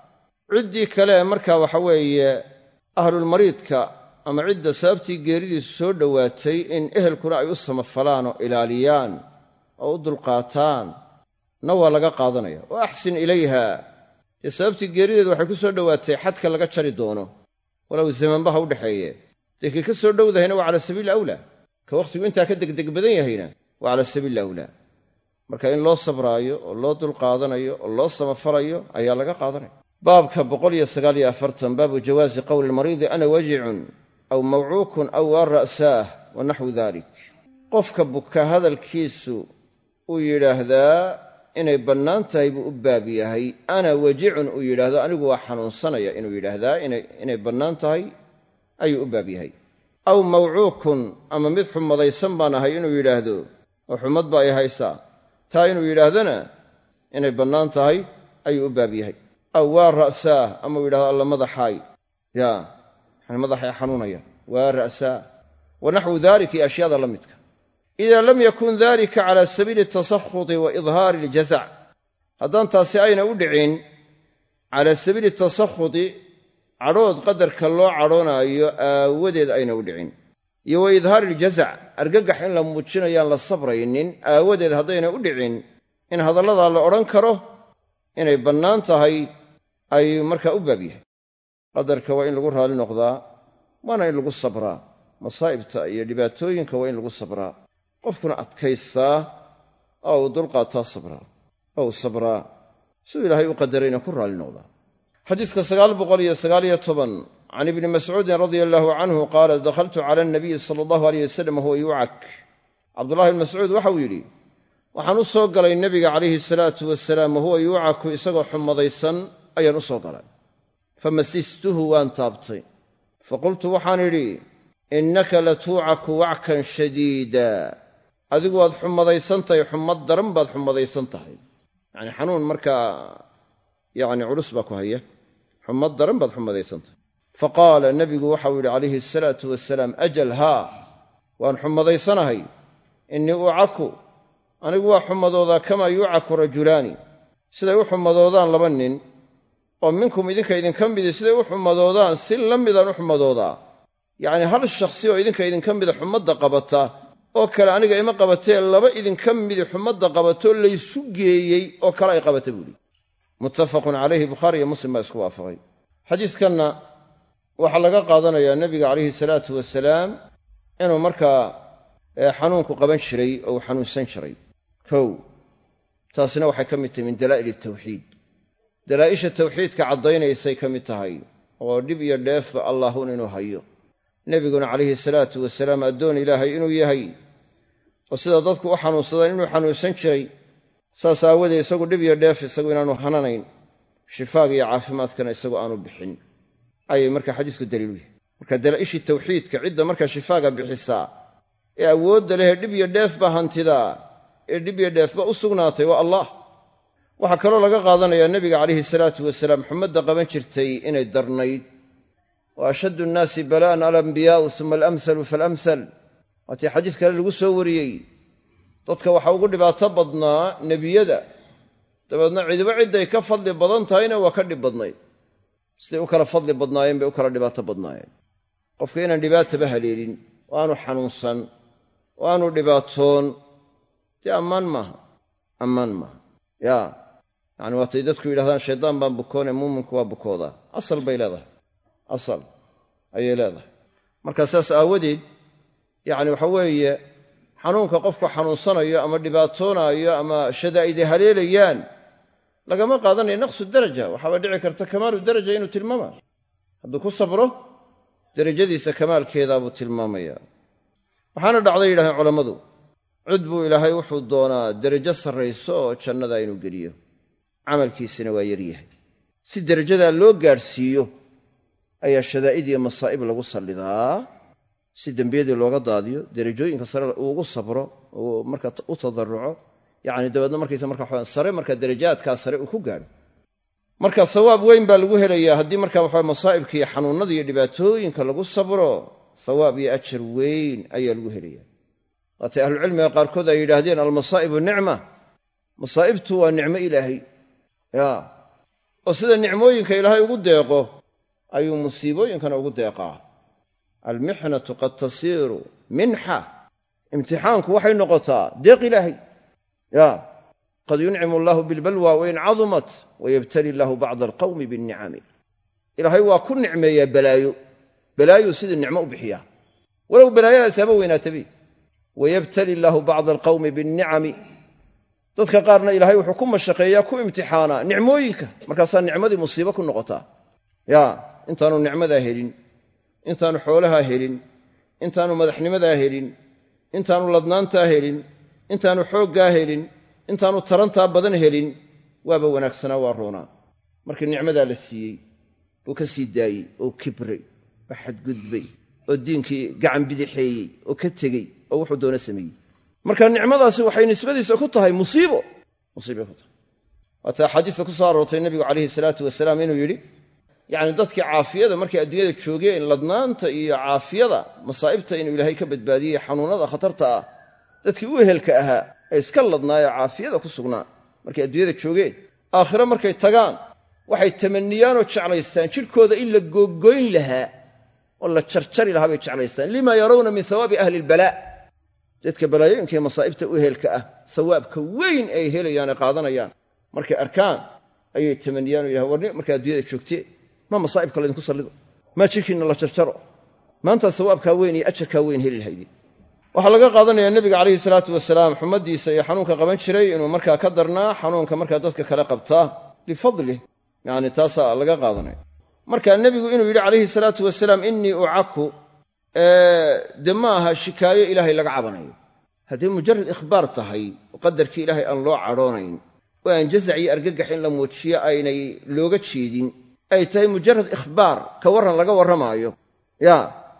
Speaker 1: ciddii kale marka waxa weeye ahlulmariidka ama cidda sababtii geeridiisu soo dhowaatay in ehelkuna ay u samafalaan oo ilaaliyaan oo u dulqaataan na waa laga qaadanaya oo axsin ilayha dee sababtii geerideedu waxay ku soo dhowaatay xadka laga jari doono walow zamanbaha u dhexeeye dee kii ka soo dhowdahayna waa cala sabiili awlaa ka wakhtigu intaa ka degdeg badan yahayna waa cala sabiili awlaa marka in loo sabraayo oo loo dulqaadanayo oo loo samafalayo ayaa laga qaadanaya baabka boqol iyo sagaal iyo afartan baabu jawaazi qowli lmariidi ana wajicun aw mawcuukun aw waa ra'saah wa naxwu dalik qofka buka hadalkiisu uu yidhaahdaa inay bannaan tahay buu u baab yahay ana wajicun uu yidhaahdo anigu waa xanuunsanaya inuu yidhaahdaa inay bannaan tahay ayuu u baab yahay aw mawcuukun ama mid xumadaysan baan ahay inuu yidhaahdo oo xumad ba ay haysaa taa inuu yidhaahdana inay bannaan tahay ayuu u baab yahay aw waa ra'saah ama uu yidhahdo alla madaxaay yaa yani madaxay xanuunaya waa ra'saah wa naxwu daalika iyo ashyaada la midka idaa lam yakun dalika cala sabiili tasakhuti wa idhaari aljazac haddaan taasi ayna u dhicin cala sabiili tasakhuti cadhood qadarka loo cadhoonaayo aawadeed ayna u dhicin iyo wa idhaari aljazac argagax in la muujinayaan la sabraynin aawadeed haddayna u dhicin in hadalladaa la odhan karo inay bannaan tahay ayuu markaa u baab yahay qadarka waa in lagu raalli noqdaa waana in lagu sabraa masaa'ibta iyo dhibaatooyinka waa in lagu sabraa qofkuna adkaystaa oo uu dulqaataa sabraa oo uu sabraa siduu ilaahay u qadarayna ku raalli noqdaa xadiiska sagaal boqol iyo sagaal iyo toban can ibni mascuudin radia allaahu canhu qaala dakhaltu cala annabiyi sala allahu aleyh wasalam wahuwa yucak cabdullahi bn mascuud waxau yidhi waxaan u soo galay nebiga calayhi salaatu wasalaam wahuwa yuucaku isagoo xumadaysan ayaan u soo galay famasistuhu waan taabtay faqultu waxaan idhi innaka latuucaku wackan shadiida adigu waad xumadaysan tahay xumad daran baad xumadaysan tahay yacni xanuun markaa yacni culus baa ku haya xumad daran baad xumadaysan tahay faqaala nebigu waxau yidhi calayhi asalaatu wasalaam ajal haa waan xumadaysanahay innii ucaku anigu waa xumadoodaa kamaa yuucaku rajulaani siday u xumadoodaan laba nin oo minkum idinka idinka midi siday u xumadoodaan si la midaan u xumadoodaa yacni hal shakhsi oo idinka idinka mida xumadda qabata oo kale aniga ima qabatee laba idinka midi xumadda qabatoo laysu geeyey oo kale ay qabata buuhi muttafaqun calayhi bukhaari iyo muslim baa isku waafaqay xadiiskanna waxaa laga qaadanayaa nebiga calayhi salaatu wasalaam inuu markaa xanuunku qaban jiray oo uu xanuunsan jiray kow taasina waxay ka mid tahay min dalaa'il tawxiid dalaa'isha tawxiidka caddaynaysay ka mid tahay oo dhib iyo dheefba allaahun inuu hayo nebiguna calayhi salaatu wasalaam addoon ilaahay inuu yahay oo sida dadku u xanuunsadaan inuu xanuunsan jiray saas aawadee isagu dhib iyo dheef isagu inaanu hananayn shifaaga iyo caafimaadkana isagu aanu bixin ayay markaa xadiisku daliilu yahay marka dalaa'ishii tawxiidka cidda markaa shifaaga bixisaa ee awoodda lehee dhib iyo dheefba hantidaa ee dhib iyo dheefba u sugnaatay waa allah waxaa kaloo laga qaadanayaa nebiga calayhi salaatu wasalaam xumadda qaban jirtay inay darnayd wa ashaddu nnaasi balaa'an alambiyaa'u uma alamhalu faalamhal waatii xadiis kale lagu soo wariyey dadka waxaa ugu dhibaato badnaa nebiyada dabeedna cidiba cidday ka fadli badan tahayna waa ka dhib badnayd siday u kala fadli badnaayeen bay u kala dhibaato badnaayeen qofka inaan dhibaataba haleelin oo aanu xanuunsan oo aanu dhibaatoon dee ammaan maaha ammaan maaha yaa yacni waatay dadku yidhahdaan shaydaan baan bukoone muuminku waa bukoodaa asal bay leedahay asal ayay leedahay markaa saas aawadeed yacni waxa weeye xanuunka qofku xanuunsanayo ama dhibaatoonaayo ama shadaa'idi haleelayaan lagama qaadanayo naqsu daraja waxaaba dhici karta kamaalu daraja inuu tilmaamayo hadduu ku sabro derajadiisa kamaalkeedaabuu tilmaamayaa waxaana dhacday yidhahdeen culammadu cid buu ilaahay wuxuu doonaa derajo sarrayso oo jannadaa inuu geliyo camalkiisina waa yaryahay si derajadaa loo gaadhsiiyo ayaa shadaa'id iyo masaa'ib lagu sallidaa si dembiyadii looga daadiyo derajooyinka sare uugu sabro uu markaa u tadarruco yacni dabeedna markaysa markaa sare markaa derajaadkaa sare uu ku gaadho marka sawaab weyn baa lagu helayaa haddii markaa waxa masaa'ibka iyo xanuunada iyo dhibaatooyinka lagu sabro sawaab iyo ajar weyn ayaa lagu helayaa waatay ahlucilmiga qaarkood ay yidhaahdeen almasaa'ibu nicma masaa'ibtu waa nicmo ilaahay ya oo sida nicmooyinka ilaahay ugu deeqo ayuu musiibooyinkana ugu deeqaa almixnatu qad tasiiru minxa imtixaanku waxay noqotaa deeq ilaahay ya qad yuncimu allahu bilbalwa wain cadumat wayabtali allahu bacda alqawmi binnicami ilaahay waa ku nicmeeyaa balaayo balaayo sidii nicmo u bixiyaa walow balaayadaas haba weynaatabi wayabtali allahu bacda alqawmi binnicami dadka qaarna ilaahay wuxuu ku mashaqeeyaa ku imtixaanaa nicmooyinka markaasaa nicmadii musiibo ku noqotaa ya intaanu nicmadaa helin intaanu xoolahaa helin intaanu madaxnimadaa helin intaanu ladnaantaa helin intaanu xooggaa helin intaanu tarantaa badan helin waaba wanaagsanaa waa roonaa markii nicmadaa la siiyey buu ka sii daayey oo kibray oo xadgudbay oo diinkii gacan bidixeeyey oo ka tegey oo wuxuu doona sameeyey marka nicmadaasi waxay nisbadiisa ku tahay musiibo musiibay ku tahay waata xadiiska ku soo aroortay nabigu calayhi salaatu wasalaam inuu yidhi yacni dadkii caafiyada markay adduunyada joogeen ladnaanta iyo caafiyada masaa'ibta inuu ilaahay ka badbaadiyey xanuunada khatarta ah dadkii u ehelka ahaa ee iska ladnaayoo caafiyada ku sugnaa markay adduunyada joogeen aakhiro markay tagaan waxay tamanniyaanoo jeclaystaan jidhkooda in la googoyn lahaa oo la jarjari lahaa bay jeclaystaan lima yarawna min hawaabi ahli ilbalaa dadka balaayooyinka ee masaa'ibta u ehelka ah sawaabka weyn ay helayaan ee qaadanayaan markay arkaan ayay tamanniyaan oo yidhahan warni markay adduunyada joogteen ma masaa'ibka laydinku sallido maa jidhkiinna la jarjaro maantaa sawaabkaa weyn iyo ajarkaa weyn heli lahaydeen waxaa laga qaadanayaa nebiga calayhi salaatu wasalaam xumadiisa iyo xanuunka qaban jiray inuu markaa ka darnaa xanuunka markaa dadka kale qabtaa lifadlih yacni taasaa laga qaadanaya marka nebigu inuu yidhi calayhi salaatu wasalaam innii ucaku de ma aha shikaayo ilaahay laga cabanayo hadday mujarad ikhbaar tahay oo qadarkii ilaahay aan loo cadhoonayn oo aan jazac iyo argagax in la muujiyo aynay looga jeedin ay tahay mujarad ikhbaar ka warran laga warramaayo ya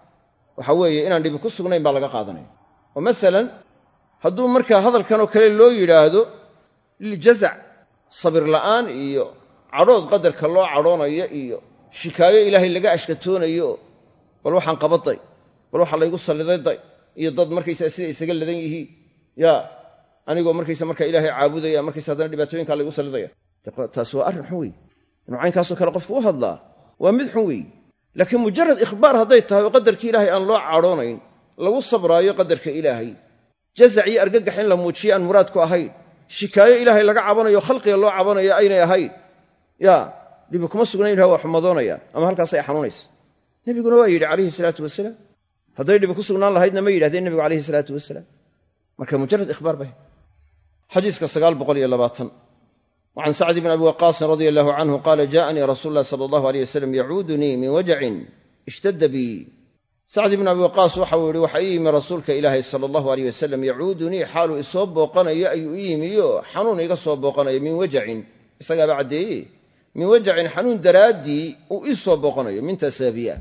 Speaker 1: waxa weeye inaan dhibi ku sugnayn baa laga qaadanaya oo masalan hadduu markaa hadalkanoo kale loo yidhaahdo liljazac sabir la'aan iyo cadhood qadarka loo cadhoonayo iyo shikaayo ilaahay laga ashkatoonayo bal waxaan qabaday bal waxaa laygu sallidayday iyo dad markaysaa siday isaga ladan yihiin ya anigoo markaysa markaa ilaahay caabudaya markaysa haddana dhibaatooyinkaa laygu sallidaya taas waa arrin xun wey inuu caynkaasoo kale qofku u hadlaa waa mid xun wey laakiin mujarad ikhbaar hadday tahay oo qadarkii ilaahay aan loo cadhoonayn lagu sabraayo qadarka ilaahay jazac iyo argagax in la muujiyo aan muraadku ahayn shikaayo ilaahay laga cabanayo khalqiga loo cabanayo aynay ahayn ya dhibi kuma sugnayn ilaha waa xumadoonaya ama halkaas ay xanuunaysa nebiguna waa yidhi calayhi salaatu wasalaam hadday dhibi ku sugnaan lahaydna ma yidhahdeen nebigu calayhi salaatu wasalaam marka mujarad ikhbaar bay xadiiska sagaal boqol iyo labaatan وعن سعد بن أبي وقاص رضي الله عنه قال جاءني رسول الله صلى الله عليه وسلم يعودني من وجع اشتد بي سعد بن أبي وقاص وحول وحيي من رسولك إلهي صلى الله عليه وسلم يعودني حال إصاب وقنا يأيمي حنون يقصب وقنا من وجع إسقى بعد إيه من وجع حنون درادي وإصاب وقنا من تسابية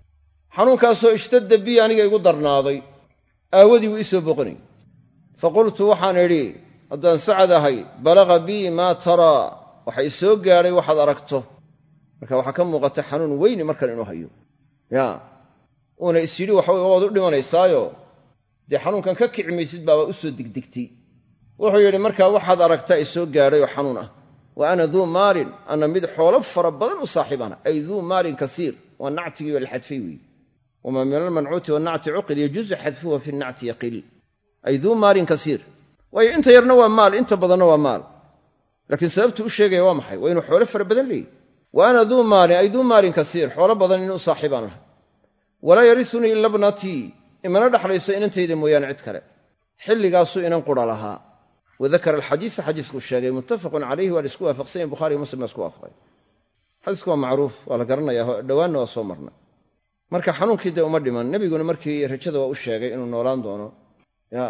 Speaker 1: حنون كاسو اشتد بي يعني يقدر ناضي أودي وإصاب وقني فقلت وحان لي haddaan sacadahay balaqa bii maa taraa waxa i soo gaadhay waxaad aragto marka waxaa ka muuqata xanuun weyni markan inuu hayo ya uuna is yidhi waxa wey waad u dhimanaysaayo dee xanuunkan ka kici maysid baaba u soo degdegtay wuxuu yidhi markaa waxaad aragtaa i soo gaadhay oo xanuun ah wa ana duu maalin ana mid xoolo fara badan u saaxiibana ay duu maalin kasiir waa nactigii waa la xadfay weeye wamaa min almancuuti wannacti cuqil yajuusu xadfuhu fi nnacti yaqil ay duu maalin kasiir waayo inta yarna waa maal inta badanna waa maal laakiin sababtu u sheegaya waa maxay waa inuu xoolo fara badan leeyahy wa ana duu maalin ay duu maalin kasiir xoolo badan inuu saaxiibaan lahay walaa yarisunii ila bnatii imana dhaxlayso inantayda mooyaane cid kale xilligaasuu inan qura lahaa wadakara alxadiisa xadiiskuu sheegay muttafaqun calayhi waa la isku waafaqsan yahin bukhari iyo muslim baa isku waafaqay xadiisku waa macruuf waa la garanayaa dhowaanna waa soo marnay marka xanuunkii dee uma dhiman nebiguna markii rajada waa u sheegay inuu noolaan doono ya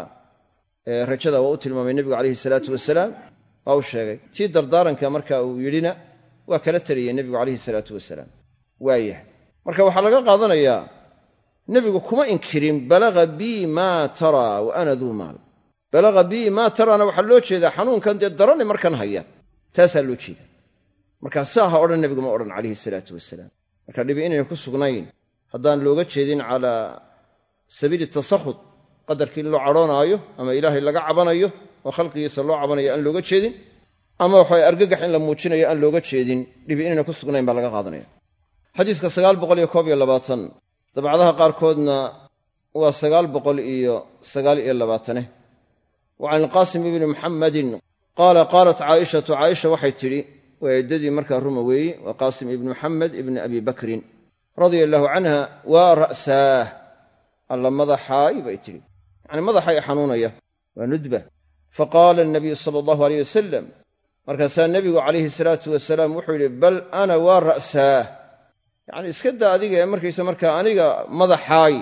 Speaker 1: rajada waa u tilmaamay nebigu calayhi salaatu wasalaam waa u sheegay tii dardaaranka marka uu yidhina waa kala taliyey nebigu calayhi salaatu wasalaam waayahay marka waxaa laga qaadanayaa nebigu kuma inkirin balaqa bii maa taraa wa ana duu maal balaqa bii maa taraana waxaa loo jeedaa xanuunkan dee darani markan haya taasaa loo jeeda markaa saa ha odhan nebigu ma odhan calayhi salaatu wasalaam. marka dhibi inayna ku sugnayn haddaan looga jeedin calaa sabiili tasakhud, qadarkii loo cadhoonaayo ama ilaahay laga cabanayo oo khalqigiisa loo cabanayo aan looga jeedin, ama waxay argagax in la muujinayo aan looga jeedin, dhibi inayna ku sugnayn baa laga qaadanaya. xadiiska sagaal boqol iyo koob iyo labaatan dabcadaha qaarkoodna waa sagaal boqol iyo sagaal iyo labaatane. wa can ilqaasim ibni muxammadin qaala qaalat caaishatu, caaisha waxay tidhi, waa eedadii markaa ruma weeye, waa qaasim ibni muxamed ibni abi bakrin radia allahu canha, waa ra'saah, alla madaxaay bay tidhi, yacni madaxay xanuunaya, waa nudba. faqaala anabiyu sala allahu aleyh wasalam, markaasaa nebigu calayhi salaatu wasalaam wuxuu yidhi, bal ana waa ra'saah, yacni iska daa adiga ee markaysa markaa aniga madaxaay,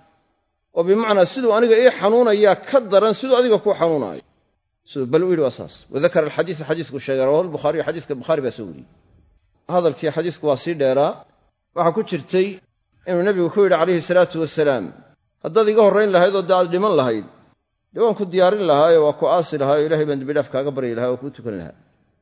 Speaker 1: oo bimacnaa siduu aniga ii xanuunayaa ka daran siduu adiga kuu xanuunaayo, siduu bal u yidhi waa saas. wadakara alxadiisa, xadiisku sheegay rawahu lbukhaariyu, xadiiska bukhaari baa soo wariyey. hadalkii xadiisku waa sii dheeraa, waxaa ku jirtay inuu nebigu ku yidhi calayhi salaatu wasalaam, haddaad iga horrayn lahayd oo dee aad dhiman lahayd, dee waan ku diyaarin lahaayo waa ku aasi lahaayo ilahay baan dembidhaaf kaaga baryi lahaa oo kuu tukan lahaa.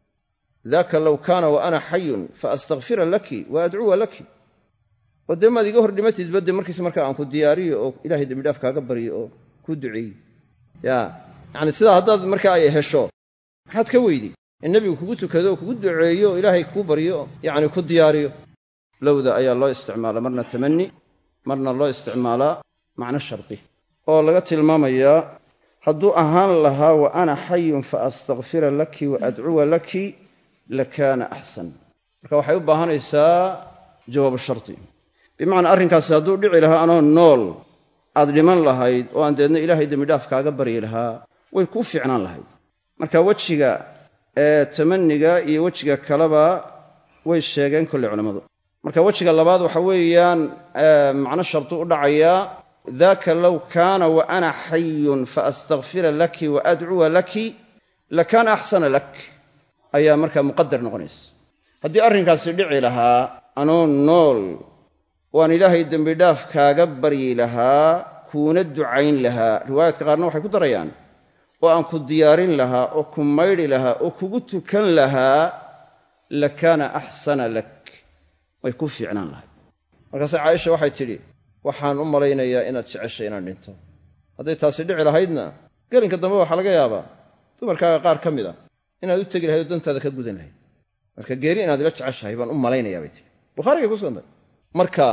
Speaker 1: daaka low kaana wa ana xayun fa astakfira laki wa adcuwa laki, oo dee maad iga hor dhimatidba dee markiisa markaa aan ku diyaariyo oo ilaahay dembidhaaf kaaga baryo oo kuu duceeyo. ya yacni sidaa haddaad markaa ay hesho maxaad ka weydi in nebigu kugu tukado oo kugu duceeyo oo ilaahay kuu baryo yacni ku diyaariyo. lowda ayaa loo isticmaalaa marna tamani, marna loo isticmaalaa macno shardi, oo laga tilmaamayaa hadduu ahaan lahaa wa ana xayun fa astakfira laki wa adcuwa laki lakaana axsan. marka waxay u baahanaysaa jawaabu shardi, bimacnaa arrinkaasi hadduu dhici lahaa anoo nool aad dhiman lahayd oo aan deedna ilaahay dembidhaaf kaaga baryi lahaa, way kuu fiicnaan lahayd. marka wejiga ee tamaniga iyo wejiga kaleba way sheegeen kolley culammadu. marka wejiga labaad waxa weeyaan macno shardi u dhacayaa, daaka low kaana wa ana xayun fa astakfira laki wa adcuwa laki lakaana axsana lak, ayaa markaa muqadar noqonaysa. haddii arrinkaasi dhici lahaa anoo nool waan ilaahay dembidhaaf kaaga baryi lahaa, kuuna ducayn lahaa, riwaayaadka qaarna waxay ku darayaan oo aan ku diyaarin lahaa oo ku maydhi lahaa oo kugu tukan lahaa, lakaana axsana lak, way ku fiicnaan lahay. markaase caaisha waxay tidhi, waxaan u malaynayaa inaad jeceshay inaan dhinto. hadday taasi dhici lahaydna gelinka dambe waxaa laga yaabaa dumarkaaga qaar ka mid a inaad u tegi lahayd oo dantaada ka gudan lahayd. marka geeri inaad ila jeceshahay baan u malaynayaa bay tihi. bukhaarigay ku sugantay. marka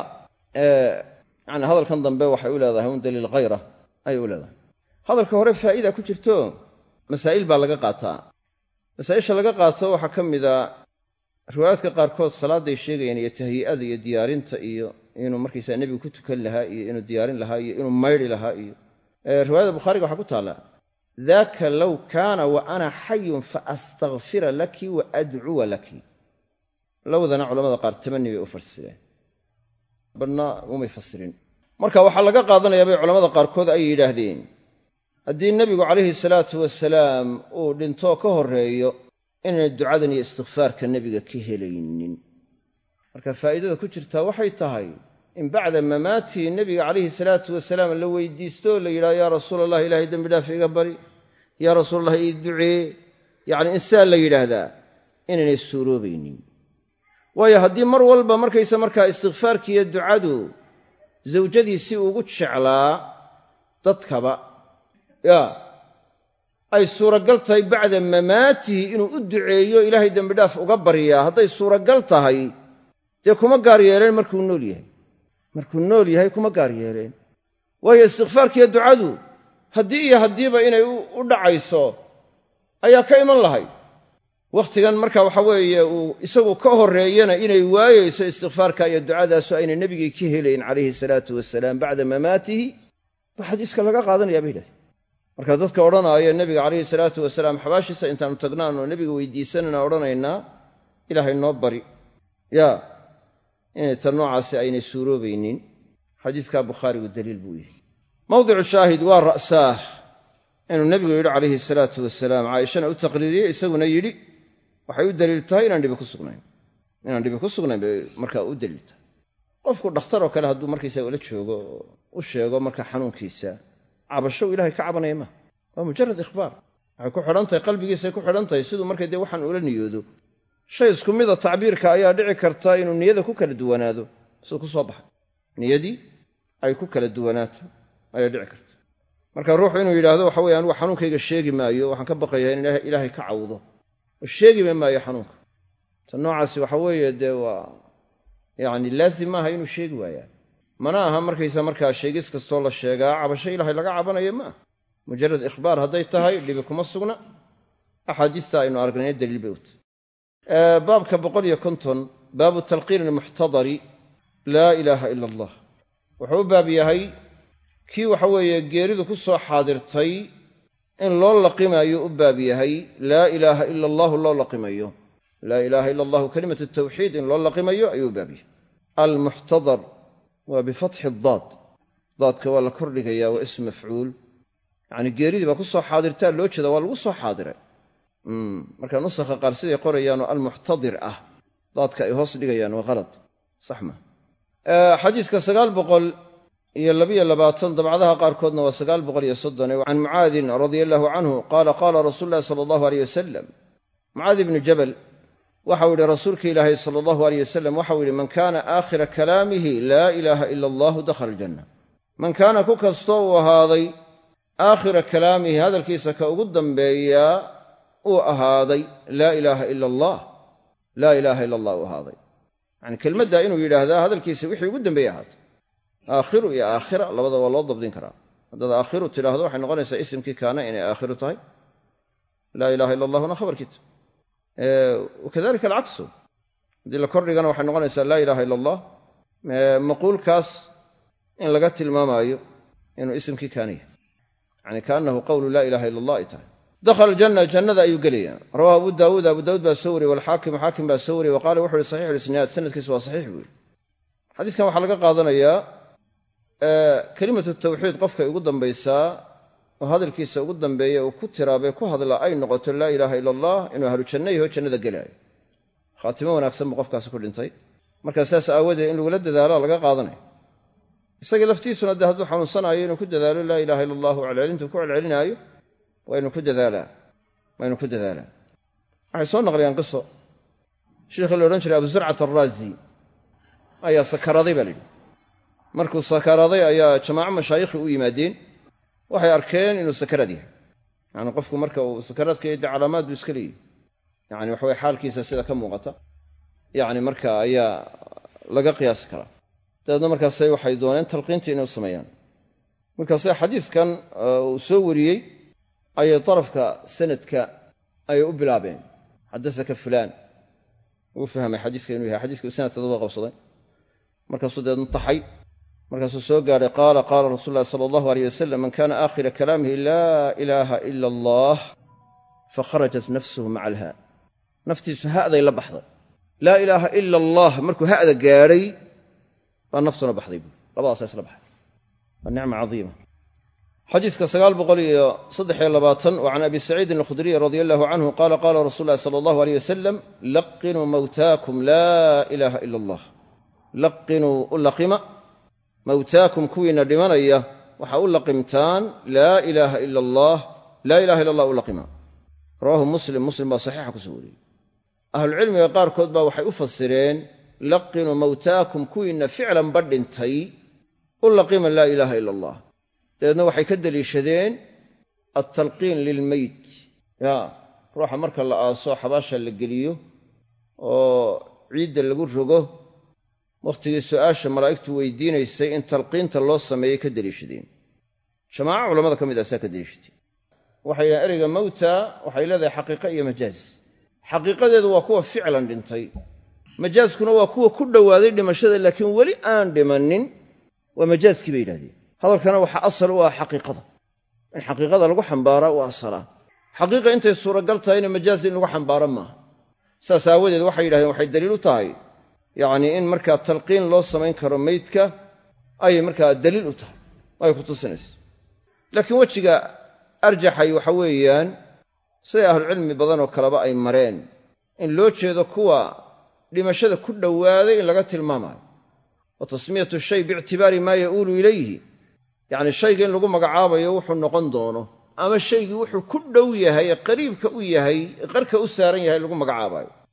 Speaker 1: yani hadalkan dambe waxay u leedahay un daliil khayra ayay u leedahay. hadalka hore faa'iida ku jirto, masaa'il baa laga qaataa. masaa'isha laga qaato waxaa ka mid a riwaayaadka qaarkood salaadday sheegayaan iyo tahyi'ada iyo diyaarinta iyo inuu markaysaa nebigu ku tukan lahaa iyo inuu diyaarin lahaa iyo inuu maydhi lahaa iyo riwaayada bukhaariga waxaa ku taalla, daaka low kaana wa ana xayun fa astakfira laki wa adcuwa laki. lowdana culamada qaar tamani bay u fasireen, badna umay fasirin. marka waxaa laga qaadanayaa bay culamada qaarkood ay yidhaahdeen, haddii nebigu calayhi salaatu wasalaam uu dhintoo ka horreeyo inayna ducadan iyo istikfaarka nebiga ka helaynin. marka faa'iidada ku jirtaa waxay tahay in bacda mamaatii nebiga calayhi salaatu wasalaam la weydiisto oo la yidhaha yaa rasuul allah ilaahay dembidhaaf iga bari, yaa rasuulallah ii ducee, yacni in saa la yidhaahdaa inaynay suuroobaynin. waayo haddii mar walba markaysa markaa istikfaarkiiyo ducadu zawjadiisii ugu jeclaa dadkaba yaa ay suuragal tahay bacda mamaatihi inuu u duceeyo ilaahay dembidhaaf uga baryaa, hadday suuragal tahay dee kuma gaar yeeleen markuu nool yahay. markuu nool yahay kuma gaar yeeleen. waayo istikfaarkiiyo ducadu haddii iyo haddiiba inay u dhacayso ayaa ka iman lahayd. wakhtigan marka waxa weeye uu isagu ka horreeyana inay waayayso istikfaarka iyo ducadaasu ayna nebigii ka helayn calayhi salaatu wasalaam bacda mamaatihi, baa xadiiska laga qaadanayaa bay yidhahdeen. marka dadka odhanaaya nebiga calayhi salaatu wasalaam xabaashiisa intaannu tagnaan oo nebiga weydiisanana odhanaynaa ilaahay noo bari, yaa inay tan noocaasi aynay suuroobaynin, xadiiskaa bukhaarigu daliil buu yahay. mawdicu shaahid waa ra'saah, inuu nebigu yidhi calayhi salaatu wasalaam, caaishana u taqriiriyey, isaguna yidhi, waxay u daliil tahay inaan dhibi ku sugnayn. inaan dhibi ku sugnayn bay markaa u daliil tahay. qofku dhakhtaroo kale hadduu markaysaga ula joogo oo u sheego marka xanuunkiisa, cabasho uu ilaahay ka cabanaya maaha, waa mujarad ikhbaar. waxay ku xidhan tahay qalbigiisay ku xidhan tahay siduu markay dee waxaan ula niyoodo. shay isku mida tacbiirka ayaa dhici karta inuu niyada ku kala duwanaado siduu ku soo baxay niyadii ay ku kala duwanaato ayaa dhici karta marka ruuxu inuu yidhaahdo waxa weeye anigu xanuunkayga sheegi maayo waxaan ka baqayaa in ilaahay ka cawdo oo sheegi maayo xanuunka tan noocaasi waxa weeye dee waa yacni laazim maaha inuu sheegi waayaa mana aha markaysa markaa sheegis kastoo la sheegaa cabasho ilaahay laga cabanayo maaha mujarad ikhbaar hadday tahay dhibi kuma sugna axaadiista aynu aragnay daliil bay u tahay baabka boqol iyo konton baabu talqiin almuxtadari laa ilaaha ila allah wuxuu u baab yahay kii waxa weeye geeridu ku soo xaadirtay in loo laqimayo u baab yahay laa ilaaha ila allahu loo laqimayo laa ilaaha ila allahu kalimatu tawxiid in loo laqimayo ayuu u baab yahay almuxtadar waa bifatxi daad daadka waa la kordhigayaa waa ism mafcuul yacni geeridii baa ku soo xaadirtaa loo jeeda waa lagu soo xaadiray marka nusakha qaar siday qorayaanoo almuxtadir ah daadka ay hoos dhigayaan waa qalad sax ma xadiiska sagaal boqol iyo labiyo labaatan dabcadaha qaarkoodna waa sagaal boqol iyo soddon can mucaadin radia allahu canhu qaala qaala rasuulu llahi sala allahu aleyh wasalam mucaad ibnu jabal waxau yidhi rasuulka ilaahay sala allahu aleyh wasalam waxau yidhi man kaana aakhira kalaamihi laa ilaaha ila allahu dakhala aljanna man kaana ku kastoo uu ahaaday aakhira kalaamihi hadalkiisa ka ugu dambeeyaa uu ahaaday laa ilaaha ila allah laa ilaaha ila allah uu ahaaday yacni kelmaddaa inuu yidhaahdaa hadalkiisa wixii ugu dambeeyey ahaatay aakhiru iyo aakhira labada waa loo dabdin karaa haddaad aakhiru tidhaahdo waxay noqonaysaa isimkii kaana inay aakhiru tahay laa ilaha ila allahuna khabarkiita wakadalika alcaksu haddii la kordhigana waxay noqonaysaa laa ilaha ila allah maquulkaas in laga tilmaamaayo inuu isimkii kaana yahay yani kaanahu qawlu laa ilaha ila allah ay tahay dakhala aljanna jannada ayuu gelayaa rawahu abu daawuud abu daawuud baa soo wariyey walxaakim xaakim baa soo wariyey wa qaala wuxu uhi saxiixu lisnaad sanadkiisu waa saxiix buu yidhi xadiiskan waxaa laga qaadanayaa kelimatu tawxiid qofkay ugu dambaysaa oo hadalkiisa ugu dambeeya uu ku tiraabay ku hadla ay noqoto laa ilaaha ila allah inuu ahlu janno yaho jannada gelaayo khaatimo wanaagsan buu qofkaasi ku dhintay markaa saas aawadeed in lagula dadaalo laga qaadanaya isagii laftiisuna dee hadduu xanuunsanaayo inuu ku dadaalo laa ilaha ila allahu celcelintuu ku celcelinaayo waa inu ku dadaalaa waa inu ku dadaalaa waxay soo naqliyaan qiso sheikhii la odhan jiray abu zurcat arraazi ayaa sakaraaday baa la yidhi markuu sakaraaday ayaa jamaaco mashaayikhii u yimaadeen waxay arkeen inuu sakaraad yahay yacni qofku marka uu sakaraadka yade calaamaad buu iska leeyahy yacni waxaweye xaalkiisa sida ka muuqata yacni marka ayaa laga qiyaasi karaa dabeedna markaasay waxay dooneen talqiintii inay u sameeyaan markaasay xadiidkan uu soo wariyey ayay darafka sanadka ayay u bilaabeen xadasaka fulaan wuu fahmay xadiiska inuu yahay xadiiska uu sanadka daba qabsaday markaasuu deedna taxay markaasuu soo gaadhay qaala qaala rasuulu llahi sala allahu aleyh wasalam man kaana aakhira kalaamihi laa ilaaha ila allah fakharajat nafsuhu maca alhaa naftiisu ha'day la baxday laa ilaaha ila allah markuu ha'da gaadhay baa naftuna baxday buui labadaasaa isla baxay waa nicma cadiima xadiiska sagaal boqol iyo saddex iyo labaatan wa can abi saciidin alkhudriy radia allahu canhu qaala qaala rasulu llahi sala allahu aleyh wasalam laqinuu mawtaakum laa ilaaha ila allah laqinuu u laqima mawtaakum kuwiina dhimanaya waxaa u laqimtaan laa ilaaha ila allah laa ilaha illa allah u laqima rawaahu muslim muslim baa saxiixa kusoo wariyey ahlucilmiga qaarkood baa waxay u fasireen laqinuu mawtaakum kuwiina ficlanba dhintay u laqima laa ilaaha ila allah dabeedna waxay ka deliishadeen altalqiin lilmeyt ya ruuxa marka la aaso xabaasha la geliyo oo ciidda lagu rogo wakhtigii su'aasha malaa'igtu weydiinaysay in talqiinta loo sameeyey ka deliishadeen jamaaco culamada ka mid aasaa ka deliishatay waxay yidhahen ereyga mawta waxay leedahay xaqiiqo iyo majaaz xaqiiqadeedu waa kuwa ficlan dhintay majaaskuna waa kuwa ku dhowaaday dhimashada laakiin weli aan dhimannin waa majaaskii bay yidhahdeen hadalkana waxaa asal u ah xaqiiqada in xaqiiqada lagu xambaaraa u asalaa xaqiiqa intay suuragal tahayna majaaz in lagu xambaaro maaha saas aawadeed waxay yidhahdeen waxay daliil u tahay yacnii in markaa talqiin loo samayn karo meydka ayay markaa daliil u tahay ay ku tusinaysa laakiin wejiga arjaxay waxa weeyaan siday ahlucilmi badanoo kaleba ay mareen in loo jeedo kuwa dhimashada ku dhowaaday in laga tilmaamayo wa tasmiyatu shay biictibaari maa ya'uulu ilayhi yacni shayga in lagu magacaabayo wuxuu noqon doono ama shaygii wuxuu ku dhow yahay ee qariibka u yahay ee qarka u saaran yahay lagu magacaabayo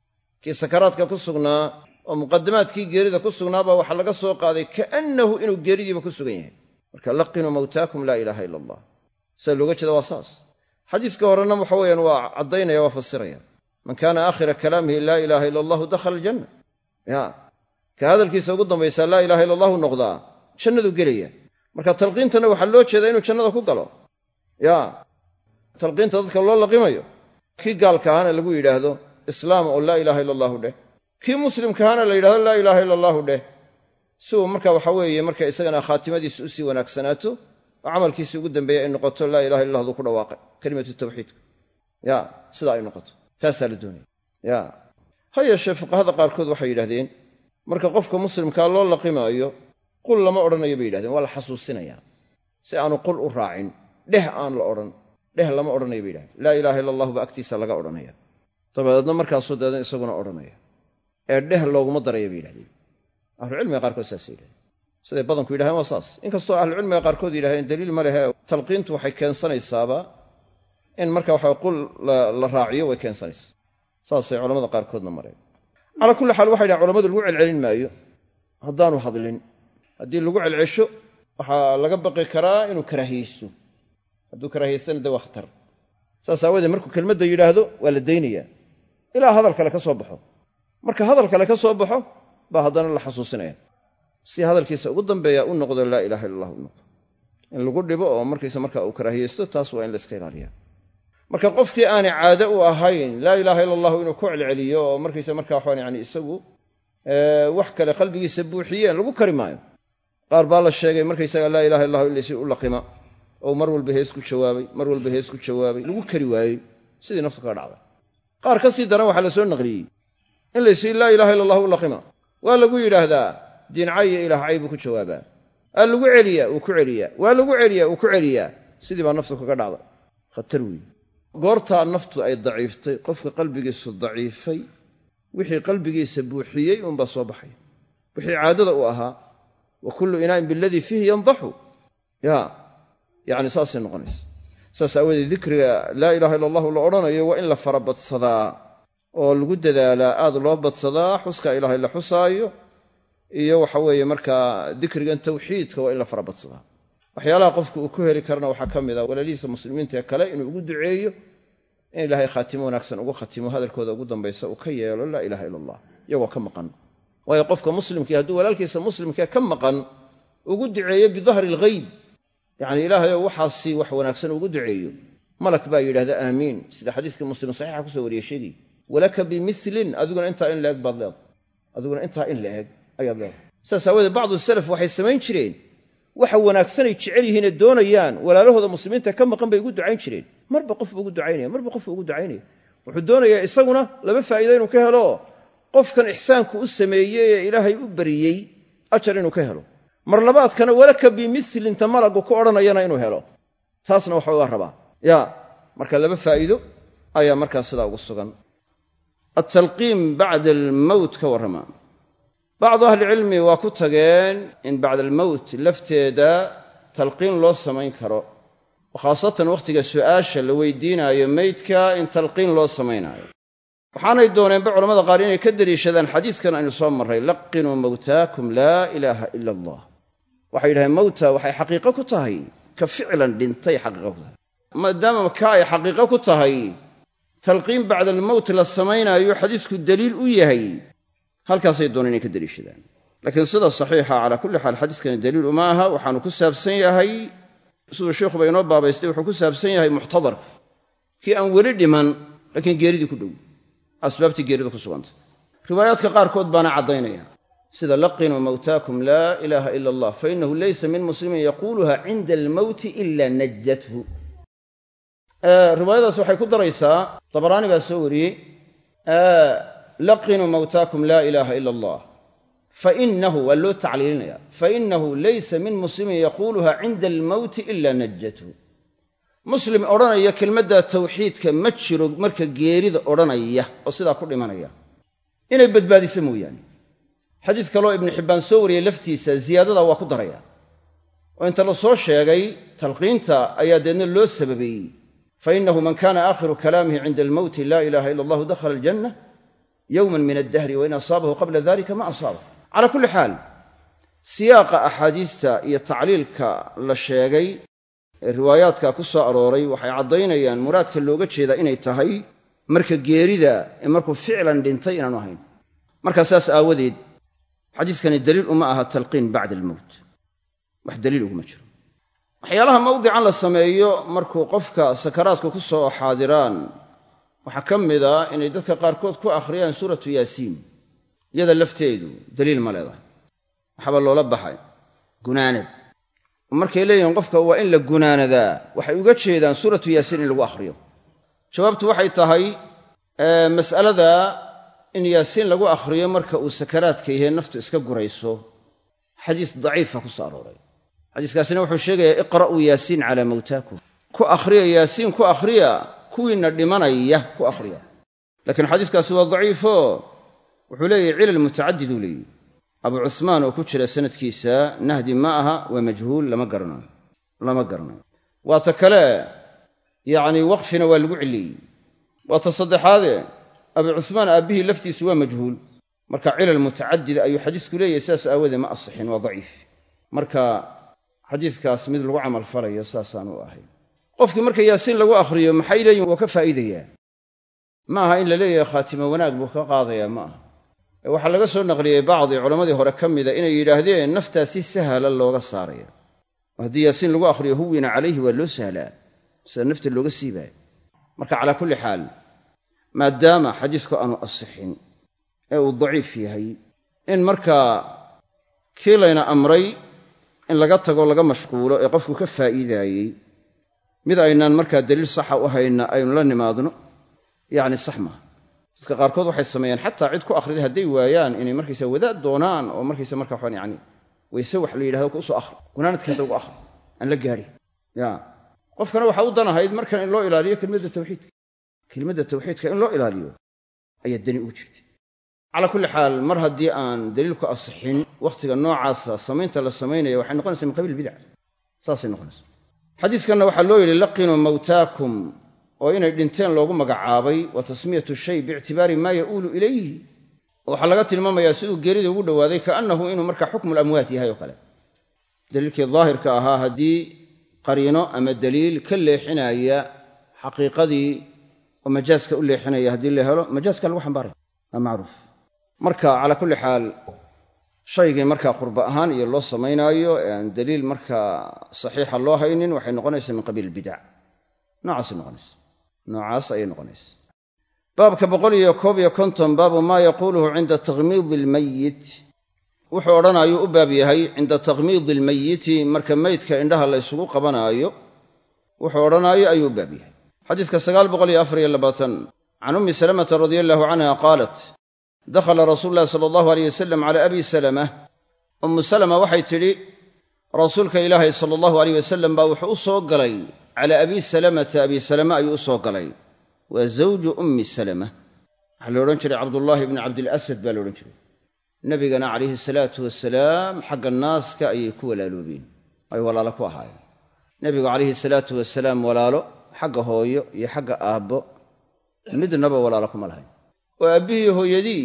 Speaker 1: kii sakaraadka ku sugnaa oo muqaddimaadkii geerida ku sugnaabaa waxaa laga soo qaaday kaannahu inuu geeridiiba ku sugan yahay marka laqinuu mawtaakum laa ilaaha ila allah saa looga jeeda waa saas xadiiska horena waxa weeyaan waa caddaynaya waa fasiraya man kaana aakhira kalaamihi laa ilaaha ila allahu dakhala aljanna ya ka hadalkiisa ugu dambaysaa laa ilaaha ila allahu noqdaa jannadu gelaya marka talqiintana waxaa loo jeedaa inuu jannada ku galo ya talqiinta dadka loo laqimayo kii gaalka ahaana lagu yidhaahdo islaam oo laa ilaaha ila allahu dheh kii muslimka ahaana la yidhahdo laa ilaaha ila allahu dheh si uu marka waxa weeye marka isagana khaatimadiisu usii wanaagsanaato oo camalkiisii ugu dambeeya ay noqoto laa ilaha illa allahu ku dhawaaqay kelimatu tawxiidka ya sidaa ay noqoto taasaa la doonaya ya ha yeeshee fuqahada qaarkood waxay yidhahdeen marka qofka muslimkaa loo laqimaayo qul lama odhanayo bay yidhahdeen waa la xasuusinayaa si aanu qul u raacin dheh aan la odhan dheh lama odhanayo bay yidhahdeen laa ilaaha illa allahu ba agtiisa laga odhanaya dabadeedna markaasuu deedan isaguna odhanaya ee dheh looguma daraya bay yidhahdeen ahlucilmiga qaarkood saasay yidhahdeen siday badanku yidhahdeen waa saas inkastoo ahlucilmiga qaarkood yidhahdeen daliil ma lehe talqiintu waxay keensanaysaaba in marka waxa qul la raaciyo way keensanaysaa saasay culamada qaarkoodna mareen calaa kulli xaal waxay dhahen culamadu lagu celcelin maayo haddaanu hadlin haddii lagu celcesho waxaa laga baqi karaa inuu karaahiyeysto hadduu karaahiyeystana de waa khatar saas aawadeed markuu kelmadda yidhaahdo waa la daynayaa ilaa hadal kale ka soo baxo marka hadal kale ka soo baxo baa haddana la xasuusinaya si hadalkiisa ugu dambeeya u noqdo laa ilaha illa allah u noqdo in lagu dhibo oo markiisa marka uu karaahiyeysto taas waa in la iska ilaaliyaa marka qofkii aanay caado u ahayn laa ilaaha illa allahu inuu ku celceliyo oo markiisa marka waxaan yani isagu wax kale qalbigiisa buuxiyeen lagu kari maayo qaar baa la sheegay markaysaga laa ilaha illahu illa si u laqima oo mar walba hees ku jawaabay mar walba hees ku jawaabay lagu kari waayey sidii nafta kaga dhacday qaar ka sii daran waxaa la soo naqliyey in laysii laa ilaha illa allahu u laqima waa lagu yidhaahdaa diincay iyo ilaah cay buu ku jawaabaa aa lagu celiyaa uu ku celiyaa waa lagu celiyaa uu ku celiyaa sidii baa naftu kaga dhacday khatar weeye goortaa naftu ay daciiftay qofka qalbigiisu daciifay wixii qalbigiisa buuxiyey uunbaa soo baxay wixii caadada u ahaa wa kullu inaa'in biladii fiihi yandaxu ya yacni saasay noqonaysa saas aawadeed dikriga laa ilaha illa allahu la odhanayo waa in la fara badsadaa oo lagu dadaalaa aad loo badsadaa xuska ilaahay la xusaayo iyo waxa weeye markaa dikrigan tawxiidka waa in la fara badsadaa waxyaalaha qofku uu ku heli karana waxaa ka mid ah walaalihiisa muslimiinta ee kale inuu ugu duceeyo in ilaahay khaatimo wanaagsan ugu khatimo hadalkooda ugu dambaysa uu ka yeelo laa ilaha illa allah iyagoo ka maqan waayo qofka muslimkii hadduu walaalkiisa muslimkee ka maqan ugu duceeyo bidahri alghayb yacni ilaahayow waxaasi wax wanaagsan ugu duceeyo malak baa yidhahda aamiin sida xadiiskii muslim saxiixa kusoo wariyey sheegay walaka bimilin adiguna intaa in laeg baad leedahay adiguna intaa in laeg ayaad leedahay saas aawadeed bacdu salaf waxay samayn jireen waxa wanaagsanay jecel yihiinee doonayaan walaalahooda muslimiinta ka maqan bay ugu ducayn jireen marba qofba ugu ducaynaya marba qofba ugu ducaynaya wuxuu doonayaa isaguna laba faa'iida inuu ka helo qofkan ixsaanku u sameeyey ee ilaahay u bariyey ajar inuu ka helo mar labaadkana walaka bimilinta malagu ku odhanayana inuu helo taasna waxa uga rabaa ya marka laba faa'iido ayaa markaas sidaa ugu sugan atalqiim bacda almowt ka warrama bacdu ahlicilmi waa ku tageen in bacda almowt lafteeda talqiin loo samayn karo khaasatan wakhtiga su'aasha la weydiinaayo meydka in talqiin loo samaynaayo waxaanay dooneenba culamada qaar inay ka deliishadaan xadiiskan aynu soo marray laqinuu mawtaakum laa ilaaha ila allah waxay yidhaheen mawta waxay xaqiiqo ku tahay ka ficlan dhintay xaqiiqo ku tahay maadaama ka ay xaqiiqo ku tahay talqiin bacda almowt la samaynaayo xadiisku daliil u yahay halkaasay dooneen inay ka deliishadaan laakiin sida saxiixa calaa kulli xaal xadiiskani daliil uma aha waxaanu ku saabsan yahay siduu sheikhuba inoo baabaystay wuxuu ku saabsan yahay muxtadarka kii aan weli dhiman laakiin geeridii ku dhow asbaabtii geerida ku sugantay riwaayaadka qaarkood baana caddaynaya sida laqinuu mawtaakum laa ilaaha ila allah fa innahu laysa min muslimin yaquuluha cinda almowti ila najjathu riwaayadaas waxay ku daraysaa tabaraani baa soo wariyey laqinuu mawtaakum laa ilaaha ila allah fainahu waa loo tacliilinaya fainahu laysa min muslimin yaquuluha cinda almowti ila najjathu muslim odhanaya kelmadda tawxiidka ma jiro marka geerida odhanaya oo sidaa ku dhimanaya inay badbaadiso mooyaane xadiis kaloo ibnu xibbaan soo wariyey laftiisa ziyaadada waa ku daraya oo inta la soo sheegay talqiinta ayaa deedna loo sababeeyey fainahu man kana aakhiru kalaamihi cinda almowti laa ilaaha ila allahu dakhala aljanna yowman min addahri wain asaabahu qabla dalika ma asaabahu. calaa kulli xaal siyaaqa axaadiista iyo tacliilka la sheegay ee riwaayaadka ku soo arooray waxay caddaynayaan muraadka looga jeedaa inay tahay marka geerida ee markuu ficlan dhintay inaanu ahayn. markaa saas aawadeed xadiiskani daliil uma aha talqiin bacda almowt, wax daliil uguma jiro. waxyaalaha mawdican la sameeyo markuu qofka sakaraadku ku soo xaadiraan waxaa ka mid a inay dadka qaarkood ku akhriyaan suuratu yaasiin. iyada lafteedu daliil ma leedahay, waxaba loola baxay gunaanad. markay leeyihiin qofka waa in la gunaanadaa waxay uga jeedaan suuratu yaasiin in lagu akhriyo. jawaabtu waxay tahay mas'alada in yaasiin lagu akhriyo marka uu sakaraadka yahay naftu iska gurayso xadiis daciifa ku soo arooray. xadiiskaasina wuxuu sheegayaa iqra'uu yaasiin calaa mawtaakum, ku akhriya yaasiin ku akhriya kuwiinna dhimanaya ku akhriya. laakiin xadiiskaasi waa daciifo wuxuu leeyahay cilal mutacadid uu leeyahy. abu cuhmaan oo ku jira sanadkiisa nahdi ma aha, waa majhuul, lama garanayo lama garanayo waa ta kale yacni waqfina waa lagu celiyey. waa ta saddexaade abu cuhmaan aabbihii laftiisu waa majhuul. marka cilal mutacadid ayuu xadiisku leeyahay, sidaas aawadee ma asixin, waa daciif. marka xadiiskaas mid lagu camal falayo saasaan u ahay. qofkii marka yaasiin lagu akhriyo maxay leeyihin waa ka faa'iidayaa. ma aha in la leeyahay khaatimo wanaag buu ka qaadayaa, ma aha. waxaa laga soo naqliyey bacdi culammadii hore ka mida inay yidhaahdeen naftaa si sahla looga saaraya. haddii yaasiin lagu akhriyo huwina calayhi waa loo sahlaa, sida nafta looga siibaayo. marka calaa kulli xaal maadaama xadiisku aanu asixin ee uu daciif yahay, in markaa kii layna amray in laga tago laga mashquulo ee qofku ka faa'iidaayey mid aynaan markaa daliil saxa u hayna aynu la nimaadno yacni sax maaha. dadka qaarkood waxay sameeyaan xataa cid ku akhriday hadday waayaan inay markaysa wadaad doonaan oo markaysa marka waxaan yani wayse wax la yidhahdo ku soo akhri, gunaanadka hadda ugu akhri aan la gaadhin. ya qofkana waxaa u dan ahayd markan in loo ilaaliyo kelimadda tawxiidka kelimadda tawxiidka in loo ilaaliyo ayaa dani ugu jirta. calaa kulli xaal mar haddii aan daliilku asixin wakhtiga noocaasa samaynta la samaynaya waxay noqonaysaa min qabiil bidca, saasay noqonaysa. xadiiskanna waxaa loo yidhi laqinuu mawtaakum, oo inay dhinteen loogu magacaabay wa tasmiyatu shay biictibaari maa ya'uulu ilayhi. waxaa laga tilmaamayaa siduu geerida ugu dhowaaday kaannahu inuu markaa xukmul amwaat yahay oo kale. daliilkii daahirka ahaa haddii qariino ama daliil ka leexinaya xaqiiqadii oo majaaska u leexinaya haddii la helo majaaska lagu xambaaraya, waa macruuf. marka calaa kulli xaal shaygii markaa qurba ahaan iyo loo samaynaayo ee aan daliil markaa saxiixa loo haynin waxay noqonaysaa min qabiil bidac. noocaasay noqonaysa noocaas ayay noqonaysa. baabka boqol iyo koob iyo konton baabu maa yaquuluhu cinda takhmiidi almayit, wuxuu odhanayuu u baab yahay cinda takhmiidi almayiti, marka meydka indhaha la ysugu qabanaayo wuxuu odhanaayo ayuu u baab yahay. xadiiska sagaal boqol iyo afar iyo labaatan can ummi salamata radia allahu canha qaalat dakhala rasuulu llahi sala allahu alayh wasalam cala abi salama. ummu salama waxay tidhi rasuulka ilaahay sala allahu alayh wasalam baa wuxuu u soo galay calaa abi salamata, abi salama ayuu u soo galay. waa zawju ummi salama. waxaa la odhan jiray cabdullaahi ibni cabdilasad baa la odhan jiray. nebigana calayhi salaatu wasalaam xagga naaska ayay ku walaaloobeen, ay walaalo ku ahaayeen. nebigu calayhi salaatu wasalaam walaalo xagga hooyo iyo xagga aabbo midnaba walaalo kuma lahayn. oo aabbihii hooyadii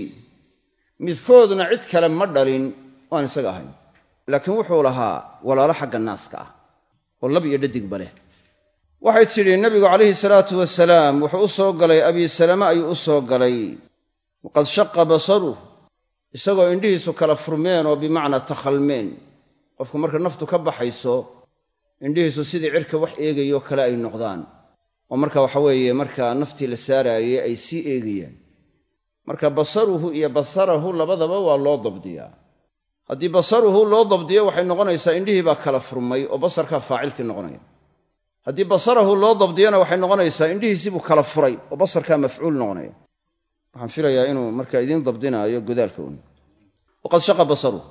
Speaker 1: midkoodna cid kale ma dhalin waan isaga ahayn, laakiin wuxuu lahaa walaalo xagga naaska ah oo lab iyo dhadigba leh. waxay tidhi nebigu calayhi salaatu wasalaam wuxuu u soo galay abi salama ayuu u soo galay waqad shaqa basaruh, isagoo indhihiisu kala furmeen oo bimacnaa takhalmeen. qofku marka naftu ka baxayso indhihiisu sidii cirka wax eegayo kale ay noqdaan, oo marka waxa weeye markaa naftii la saaraayey ay sii eegayaan. marka basaruhu iyo basarahu labadaba waa loo dabdiyaa. haddii basaruhu loo dabdiyo waxay noqonaysaa indhihii baa kala furmay oo basarkaa faacilkii noqonaya. haddii basarahu loo dabdiyana waxay noqonaysaa indhihiisibuu kala furay oo basarkaa mafcuul noqonaya. waxaan filayaa inuu markaa idiin dabdinaayo godaalka un. waqad shaqa basaruhu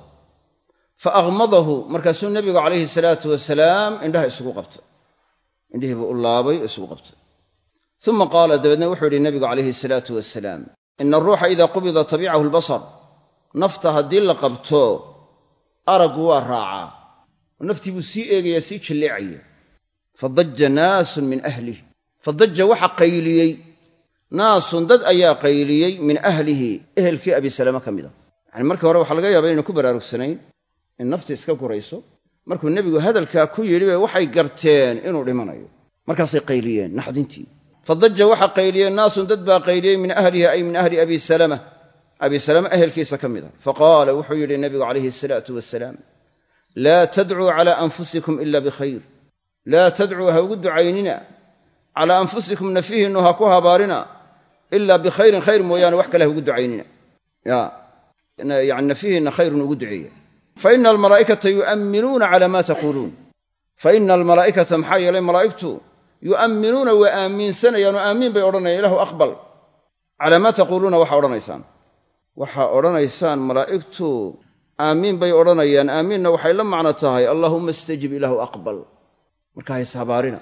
Speaker 1: fa aghmadahu, markaasuu nebigu calayhi salaatu wasalaam indhaha isugu qabtay, indhihiibuu u laabay oo isugu qabtay. uma qaala, dabeedna wuxuu yidhi nebigu calayhi salaatu wasalaam ina aruuxa idaa qubida tabicahu albasar, nafta haddii la qabto araggu waa raacaa oo naftii buu sii eegayaa, sii jalleecaya. fadaja naasun min ahlih, fadaja waxa qayliyey naasun dad ayaa qayliyey min ahlihi ehelkii abi salama ka mida yani markii hore waxaa laga yaaba inaynu ku baraarugsanayn in nafti iska gurayso markuu nebigu hadalkaa ku yidhi bay waxay garteen inuu dhimanayo markaasay qayliyeen naxdintii fadaja waxa qayliyeen naasun dad baa qayliyey min ahlihi ay min ahli abi salama abi salama ehelkiisa ka mida faqaala wuxuu yidhi nebigu calayhi asalaatu wasalaam laa tadcuu calaa anfusikum ila bikhayr laa tadcuu ha ugu ducaynina calaa anfusikum nafihiinnu ha ku habaarina ilaa bikhayrin khayr mooyaane wax kale ha ugu ducaynina yani nafihiinna khayrun ugu duceeya faina almalaa'ikata yu'amminuuna calaa maa taquuluun faina almalaa'ikata maxaa yeelay malaa'igtu yu'amminuuna waa aaminsanayaan oo aamiin bay odhanayaan ilahu aqbal calaa maa taquuluuna waxaa odhanaysaan waxaa odhanaysaan malaa'igtu aamiin bay odhanayaan aamiinna waxay la macno tahay allaahumma istajib ilaahu aqbal marka hays habaarina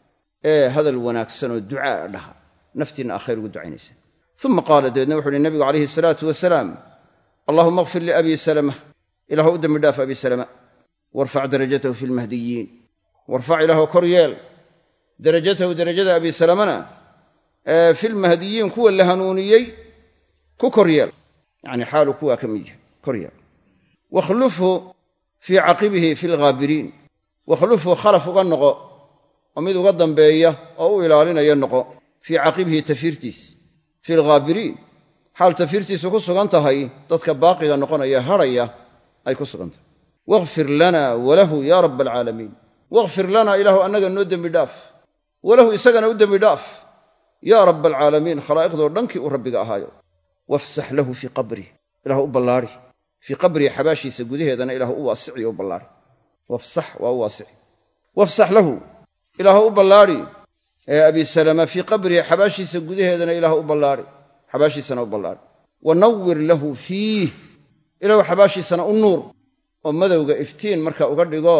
Speaker 1: ee hadal wanaagsan oo ducaa dhaha naftiinna aa khayr ugu ducaynaysa uma qaala dabeedna wuxu uhi nebigu calayhi salaatu wasalaam allahuma akfir liabii salama ilahu u dembi dhaaf abi salama warfac darajatahu fi lmahdiyiin warfac ilaahu kor yeel darajatahu derajada abi salamana ee filmahdiyiin kuwa la hanuuniyey ku kor yeel yacni xaalu kuwaa ka mid yahay kor yeel wakhlufhu fii caqibihi fi lghaabiriin wakhlufhu khalaf uga noqo oo mid uga dambeeya oo u ilaalinaya noqo fii caqibihi tafiirtiis fi lghaabiriin xaal tafiirtiisu ku sugan tahay dadka baaqiga noqonaya hadhaya ay ku sugan tahay wakhfir lana walahu yaa rabba alcaalamiin wakhfir lana ilaahu annaga noo dembi dhaaf walahu isagana u dembi dhaaf yaa rabba alcaalamiin khalaa'iqdoo dhankii uu rabbiga ahaayo wafsax lahu fii qabrih ilahu u ballaari fii qabrihi xabaashiisa gudaheedana ilaahu u waasiciyo u ballaari wafsax waa u waasici wafsax lahu ilaahu u ballaari ee abi salama fii qabrihi xabaashiisa gudaheedana ilaahu u ballaari xabaashiisana u ballaari wanawwir lahu fiih ilaahu xabaashiisana u nuur oo madowga iftiin marka uga dhigo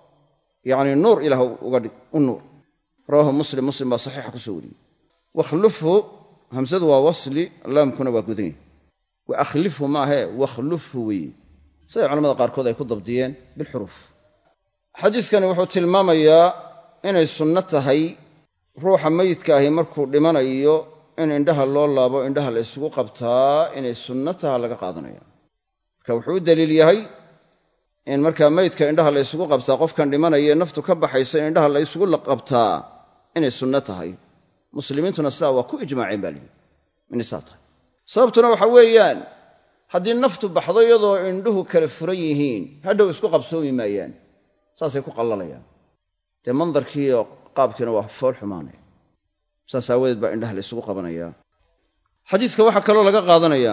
Speaker 1: yacni nuur ilaahu uga dhig u nuur rawaahu muslim muslim baa saxiixa ku soo wariyey wakhlufhu hamsadu waa wasli laamkuna waa gudan yahay wa akhlifhu maahee wakhlufhu weeye siday culamada qaarkood ay ku dabdiyeen bilxuruuf xadiiskani wuxuu tilmaamayaa inay sunno tahay ruuxa mayidka ahi markuu dhimanayo in indhaha loo laabo indhaha la isugu qabtaa inay sunno taha laga qaadanaya marka wuxuu u daliil yahay in markaa maydka indhaha la isugu qabtaa qofkan dhimanaya naftu ka baxayso in indhaha la isugu qabtaa inay sunno tahay muslimiintuna sidaa waa ku ijmaaceen baa lihi inay saa tahay sababtuna waxa weeyaan haddii naftu baxdo iyadoo indhuhu kala furan yihiin hadhow isku qabsoomi maayaan saasay ku qallalayaan dee mandarkiiyo qaabkiina waa fool xumaanaya saas aawadeed baa indhaha la isugu qabanayaa xadiiska waxaa kaloo laga qaadanayaa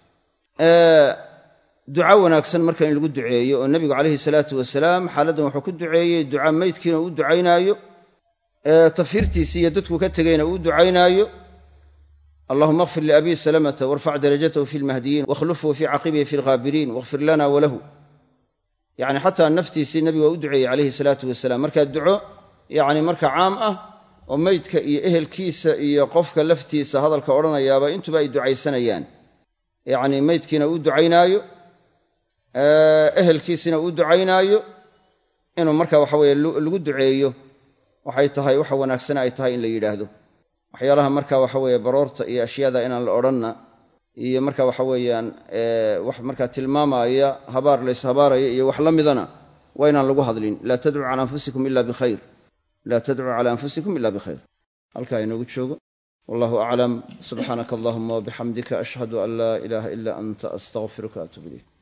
Speaker 1: duca wanaagsan marka in lagu duceeyo oo nebigu calayhi salaatu wasalaam xaaladdan wuxuu ku duceeyey duca maydkiina uu ducaynaayo tafiirtiisii iyo dadku ka tegayna uu ducaynaayo allahuma akfir liabii salamata warfac darajatahu fi lmahdiyiin wakhlufhu fii caqibihi fi lghaabiriin wakhfir lana walahu yacni xataa naftiisii nebigu waa u duceeyey calayhi salaatu wasalaam markaa duco yacni marka caam ah oo maydka iyo ehelkiisa iyo qofka laftiisa hadalka odhanayaaba intuba ay ducaysanayaan yacni maydkiina uu ducaynaayo ehelkiisina uu ducaynaayo inuu marka waxa weeye lagu duceeyo waxay tahay waxa wanaagsan ay tahay in la yidhaahdo waxyaalaha marka waxa weeye baroorta iyo ashyaada inaan la odhanna iyo marka waxa weeyaan wax markaa tilmaamaya habaar lays habaaraya iyo wax la midana waa inaan lagu hadlin laa tadcuu cala anfusikum ila bikhayr laa tadcuu cala anfusikum ila bikhayr halkaa inoogu joogo wallahu aclam subxaanaka allahuma wabixamdika ashhadu an laa ilaaha ila anta astaqfiruka atuub ilayk